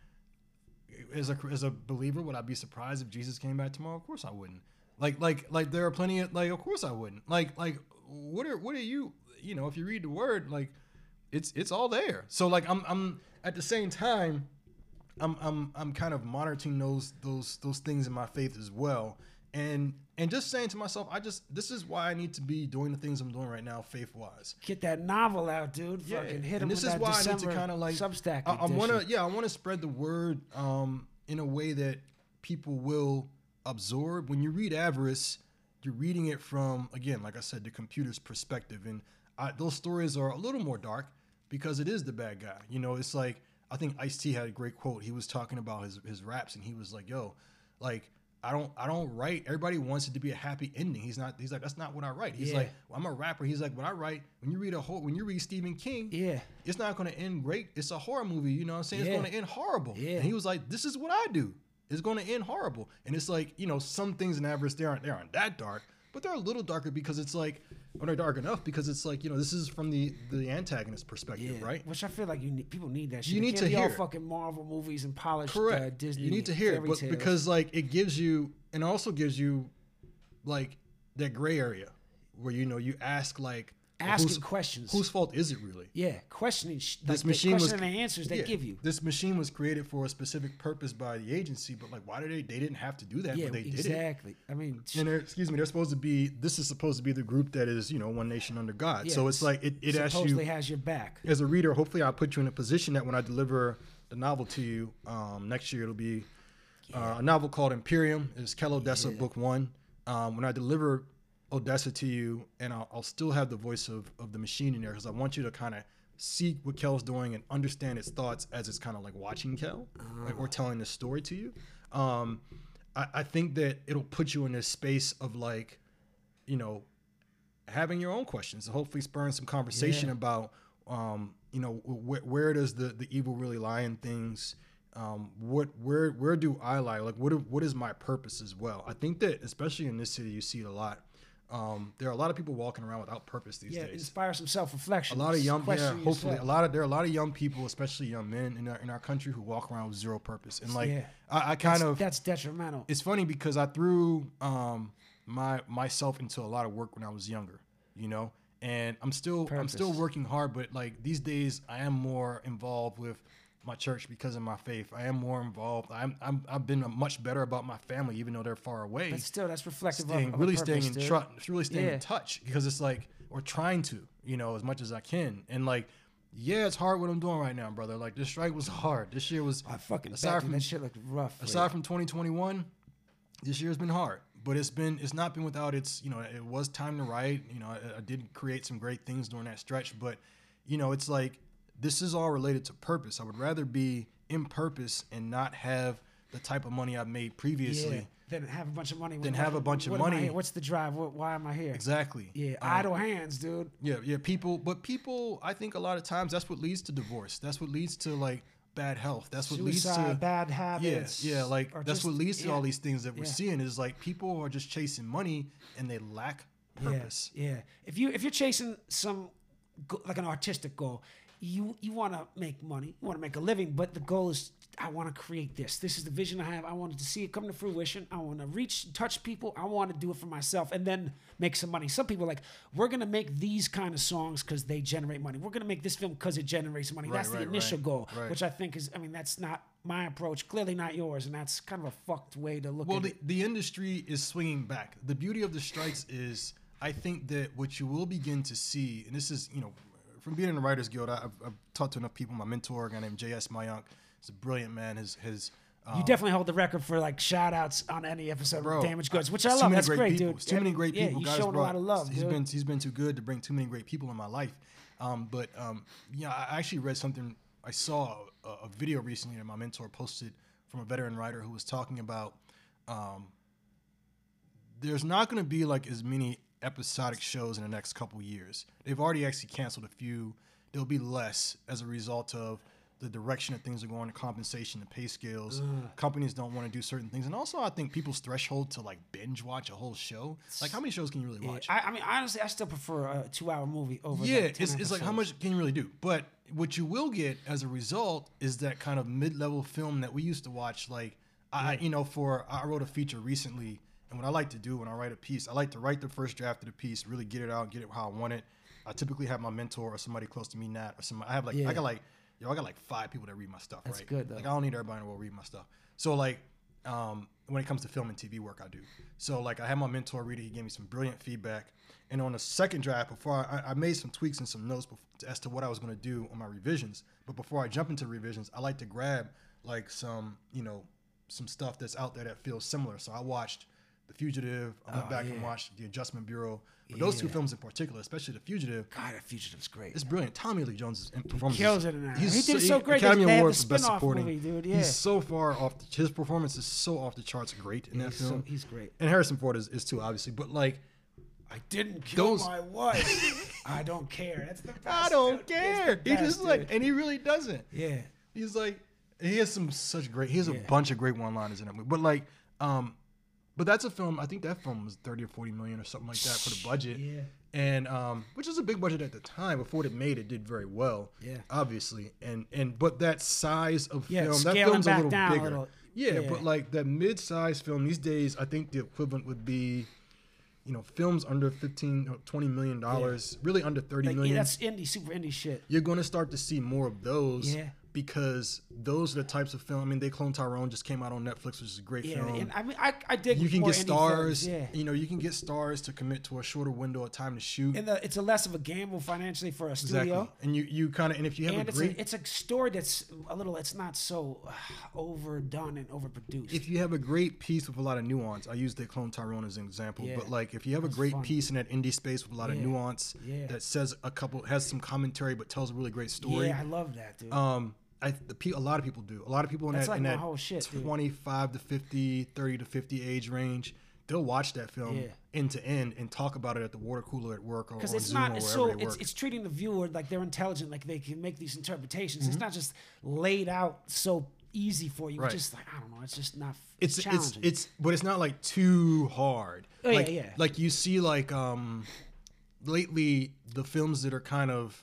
as a as a believer, would I be surprised if Jesus came back tomorrow? Of course I wouldn't. Like like like there are plenty of like, of course I wouldn't. Like like what are what are you? You know, if you read the word, like it's it's all there. So like I'm I'm at the same time. I'm I'm I'm kind of monitoring those those those things in my faith as well, and and just saying to myself, I just this is why I need to be doing the things I'm doing right now, faith wise. Get that novel out, dude. Yeah, Fucking hit him and this with is that why December I need to kind of like Substack I, I want to edition. yeah I want to spread the word um in a way that people will absorb. When you read Avarice, you're reading it from, again, like I said, the computer's perspective, and I, those stories are a little more dark because it is the bad guy. You know, it's like. I think Ice-T had a great quote. He was talking about his, his raps, and he was like, "Yo, like I don't I don't write. Everybody wants it to be a happy ending. He's not. He's like that's not what I write. He's Yeah. like, well, I'm a rapper. He's like, what I write. When you read a whole when you read Stephen King, Yeah. it's not going to end great. It's a horror movie. You know what I'm saying? Yeah. It's going to end horrible. Yeah. And he was like, this is what I do. It's going to end horrible. And it's like, you know, some things in Avarice they aren't they aren't that dark, but they're a little darker because it's like, or they're dark enough because it's like, you know, this is from the the antagonist perspective, Yeah, right? which I feel like you need, people need that shit. You It need can't to be all hear it. fucking Marvel movies and polished Correct. uh, Disney. You need to hear it, fairy but tales. because like it gives you, and also gives you, like that gray area where you know you ask like Asking whose, questions. Whose fault is it really? yeah, questioning sh- This like, machine was questioning the answers they yeah, give you. This machine was created for a specific purpose by the agency, but like, why did they? They didn't have to do that, Yeah, but they did it. exactly. I mean, sh- And they're, excuse me, they're supposed to be. This is supposed to be the group that is, you know, one nation under God. yeah, so it's like it, it asks supposedly you has your back. as a reader. Hopefully, I'll put you in a position that when I deliver the novel to you um, next year, it'll be uh, a novel called Imperium. It's Kel Odessa, Yeah. book one. Um, when I deliver Odessa to you, and I'll, I'll still have the voice of, of the machine in there because I want you to kind of see what Kel's doing and understand its thoughts as it's kind of like watching Kel like, or telling the story to you. Um, I, I think that it'll put you in this space of like, you know, having your own questions and hopefully spurring some conversation Yeah. about, um, you know, wh- where does the, the evil really lie in things? Um, what, where, where do I lie? Like, what, what is my purpose as well? I think that especially in this city, you see it a lot. Um, there are a lot of people walking around without purpose these Yeah, days. inspire some self-reflection. A lot of young, yeah, Question hopefully, a yourself. lot of there are a lot of young people, especially young men in our in our country, who walk around with zero purpose. And like, Yeah. I, I kind That's- of, that's detrimental. it's funny because I threw um my myself into a lot of work when I was younger, you know, and I'm still I'm still Purpose. working hard, but like these days I am more involved with my church because of my faith. I am more involved. I'm, I'm I've been much better about my family, even though they're far away. But still, that's reflective Staying, of, of really a staying purpose, in dude. trust, really staying Yeah. in touch because it's like, or trying to, you know, as much as I can. And like, yeah, it's hard what I'm doing right now, brother. Like this strike was hard. This year was I fucking aside bet, from dude, that shit looked rough. aside from twenty twenty-one, this year's been hard, but it's been it's not been without its, you know, it was time to write. You know, I, I did create some great things during that stretch, but you know, it's like this is all related to purpose. I would rather be in purpose and not have the type of money I've made previously. Yeah. Then have a bunch of money. Then What- have a bunch of what am I money. here? What's the drive? What, why am I here? Exactly. Yeah, Um, idle hands, dude. Yeah, yeah, people, but people, I think a lot of times that's what leads to divorce. That's what leads to like bad health. That's what Suicide, leads to bad habits. Yeah, yeah, like or that's just- what leads to yeah, all these things that we're yeah. seeing is like people are just chasing money and they lack purpose. Yeah, yeah. If you if you're chasing some go- like an artistic goal, you you want to make money, you want to make a living, but the goal is I want to create this. This is the vision I have. I wanted to see it come to fruition. I want to reach, touch people. I want to do it for myself and then make some money. Some people are like, we're going to make these kind of songs because they generate money. We're going to make this film because it generates money. Right, that's the right, initial right, goal, right. which I think is, I mean, that's not my approach, clearly not yours. And that's kind of a fucked way to look Well, at the, it. the industry is swinging back. The beauty of the strikes is I think that what you will begin to see, and this is, you know, from being in the Writers Guild, I- I've, I've talked to enough people. My mentor, a guy named J S Mayank, is a brilliant man. His, his um, You definitely hold the record for like shout outs on any episode Bro, of Damaged Goods, which there's I too love. many That's great, people. dude. There's too many great yeah, people. you God has showing a brought- lot of love, He's dude. been he's been too good to bring too many great people in my life. Um, but um, yeah, I actually read something. I saw a, a video recently that my mentor posted from a veteran writer who was talking about um, there's not going to be like as many episodic shows in the next couple years. They've already actually canceled a few. There'll be less as a result of the direction that things are going, the compensation, the pay scales. Ugh. Companies don't want to do certain things. And also, I think people's threshold to like binge watch a whole show. Like, how many shows can you really Yeah, watch? I, I mean, honestly, I still prefer a two-hour movie over. Yeah, like ten it's, it's like how episodes. much can you really do? But what you will get as a result is that kind of mid-level film that we used to watch. Like, I, you know, for I wrote a feature recently, and what I like to do when I write a piece, I like to write the first draft of the piece, really get it out, get it how I want it. I typically have my mentor or somebody close to me, Nat, or somebody. I have like Yeah. I got like yo, I got like five people that read my stuff. That's right? good, though. Like I don't need everybody in the world read my stuff. So like, um, when it comes to film and T V work, I do. So like, I had my mentor read it. He gave me some brilliant feedback. And on the second draft, before I, I made some tweaks and some notes bef- as to what I was going to do on my revisions. But before I jump into revisions, I like to grab like some, you know, some stuff that's out there that feels similar. So I watched The Fugitive. I went Oh, back and yeah. watched The Adjustment Bureau. But those two Yeah. films in particular, especially The Fugitive, God, that Fugitive's great. it's brilliant. Tommy Lee Jones' performance kills is, it in that. He's He did so great. Academy They had Award the for Best spin-off Supporting. movie, dude. Yeah. He's so far off. The, his performance is so off the charts great in that He's, film. so, he's great. And Harrison Ford is, is too, obviously. But like, I didn't kill Those- my wife. I don't care. That's the best. I don't dude. It's care. the He best, just like, dude. and he really doesn't. Yeah. He's like, he has some such great. He has a Yeah. bunch of great one-liners in that movie. But like, um, but that's a film. I think that film was thirty or forty million or something like that for the budget. Yeah. And um, which is a big budget at the time. Before it made it, did very well. Yeah. Obviously, and and but that size of Yeah, film, that scaling film's a back little down a bigger. little. Yeah, Yeah. but like that mid-size film these days, I think the equivalent would be, you know, films under fifteen or twenty million dollars, really under thirty Like, million. yeah, that's indie, super indie shit. You're going to start to see more of those. Yeah. Because those are the types of film. I mean, They Clone Tyrone just came out on Netflix, which is a great Yeah, film. and I mean, I, I dig. You can more get indie stars. films, yeah. You know, you can get stars to commit to a shorter window of time to shoot. And the, it's a less of a gamble financially for a Exactly. studio. And you, you kind of, and if you have And a it's great, a, it's a story that's a little, it's not so uh, overdone and overproduced. if you have a great piece with a lot of nuance, I use They Clone Tyrone as an example, Yeah. but like if you have a That's great fun. piece in that indie space with a lot of Yeah. nuance Yeah. that says a couple, has some commentary, but tells a really great story. Yeah, I love that, dude. Um, I the pe- a lot of people do. A lot of people in That's that like in my that whole shit, dude. twenty-five to fifty, thirty to fifty age range, they'll watch that film Yeah. end to end and talk about it at the water cooler at work or on Because it's Zoom not, or it's wherever so, they it's, work. it's treating the viewer like they're intelligent, like they can make these interpretations. Mm-hmm. It's not just laid out so easy for you. Right. It's just like, I don't know, it's just not, it's it's, it's challenging. it's but it's not like too hard. Oh, yeah, like, yeah. Like you see like um lately the films that are kind of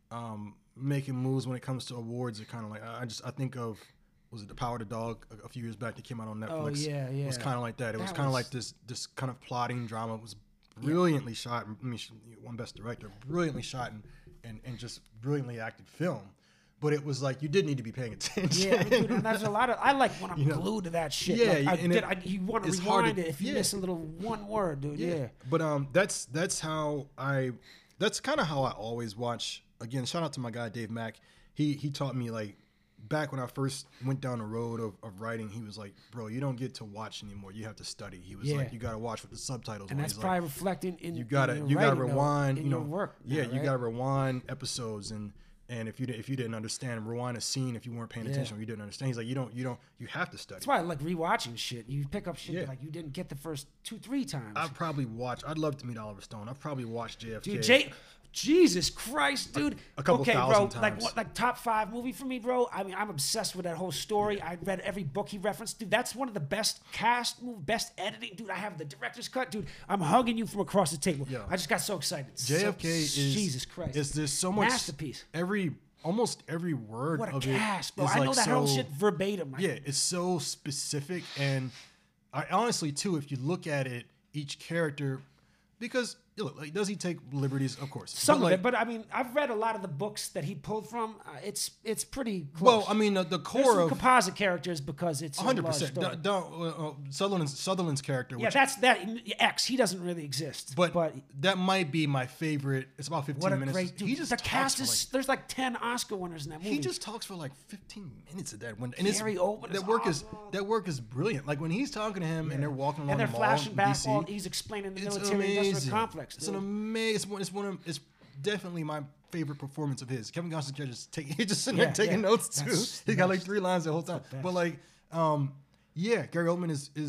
um making moves when it comes to awards are kind of like I just I think of was it The Power of the Dog a, a few years back that came out on Netflix. Oh, yeah, It was yeah. kind of like that. It was That kind of was- like this this kind of plotting drama. It was brilliantly shot. I mean, she won Best Director. Brilliantly shot and, and and just brilliantly acted film. But it was like you did need to be paying attention. Yeah, I mean, dude, and there's a lot of. I like when I'm You know? glued to that shit. Yeah, like, I, and did, it- I, you want to it's hard rewind to- it if you yeah. miss a little one word, dude. Yeah. But um, that's that's how I. That's kind of how I always watch. Again, shout out to my guy Dave Mack. He he taught me like back when I first went down the road of, of writing. He was like, "Bro, you don't get to watch anymore. You have to study." He was Yeah. like, "You got to watch with the subtitles." And on." that's He's probably like, reflecting in you gotta in your you gotta writing, though, rewind. in You know, your work. yeah, now, you right? gotta rewind episodes and. And if you did, if you didn't understand, rewind a scene if you weren't paying Yeah. attention or you didn't understand. He's like, you don't, you don't, you have to study. That's why I like rewatching shit. You pick up shit Yeah. that, like you didn't get the first two, three times. I've probably watched. I'd love to meet Oliver Stone. I've probably watched J F K. Dude, Jay, Jesus Christ, dude. a couple okay, thousand bro. Like times. what? Like top five movie for me, bro. I mean, I'm obsessed with that whole story. I read every book he referenced, dude. That's one of the best cast, move, best editing, dude. I have the director's cut, dude. I'm hugging you from across the table. Yo. I just got so excited. J F K So- is Jesus Christ. Is there's so much Masterpiece. Every almost every word What a of cast, it bro. is I know like that so, whole shit verbatim. Yeah, it's so specific, and I honestly too, if you look at it, each character, because you look, like, does he take liberties? Of course, Some but of like, it, but I mean, I've read a lot of the books that he pulled from. Uh, it's it's pretty close. well, I mean, the, the There's core some of composite characters because it's a hundred large percent. story. Don't uh, uh, Sutherland's Sutherland's character, Yeah, which, that's that X. He doesn't really exist, but, but that might be my favorite. It's about fifteen what a minutes. great dude. He just the talks cast for, is like, there's like ten Oscar winners in that movie. He just talks for like fifteen minutes of that one, and Gary it's Oldman that is work is awesome. that work is brilliant. Like when he's talking to him and they're walking along and they're the mall flashing in back D C, while he's explaining the it's military industrial amazing. complex. It's an dude. amazing. It's one. It's one of. It's definitely my favorite performance of his. Kevin Costner's character just taking. He's just sitting Yeah, there taking yeah. notes too. That's He's got like best. three lines the whole time. best. But like, um, yeah, Gary Oldman is is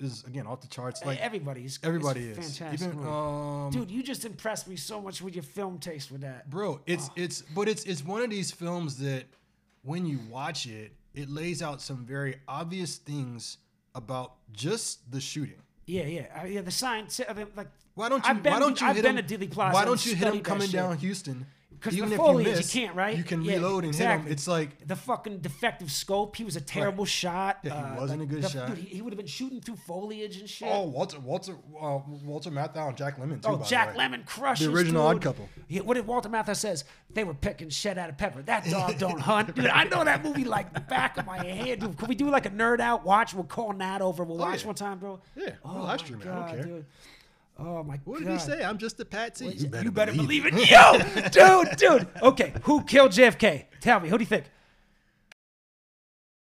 is again off the charts. Like everybody's everybody it's is. fantastic. Even, movie. um, Dude, you just impressed me so much with your film taste with that. bro, it's it's but it's it's one of these films that when you watch it, it lays out some very obvious things about just the shooting. Yeah, yeah, I, yeah. The science, I mean, like. Why don't you? I've been, why don't you I've hit been him? to Dealey Plaza. Why and don't you hit him studied that coming shit. down Houston? Because Even the if foliage, you you, miss, can't, right? You can Yeah, reload and exactly. hit him. It's like the fucking defective scope. He was a terrible shot. Yeah, he uh, wasn't the- a good the- shot. Dude, he, he would have been shooting through foliage and shit. oh, Walter, Walter, uh, Walter Matthau and Jack Lemmon too. Oh, by Jack the way. Lemmon crushes. The original dude. Odd Couple. Yeah, what did Walter Matthau says? They were picking shit out of pepper. That dog don't hunt. Dude, I know that movie like the back of my hand. Dude, could we do like a nerd out watch? We'll call Nat over. We'll Oh, watch yeah. one time, bro. Yeah, we'll oh live my stream it. I don't God, care. dude. Oh my What God. did he say? I'm just a patsy. You better, believe it. Yo, dude, dude. Okay, who killed J F K? Tell me, who do you think?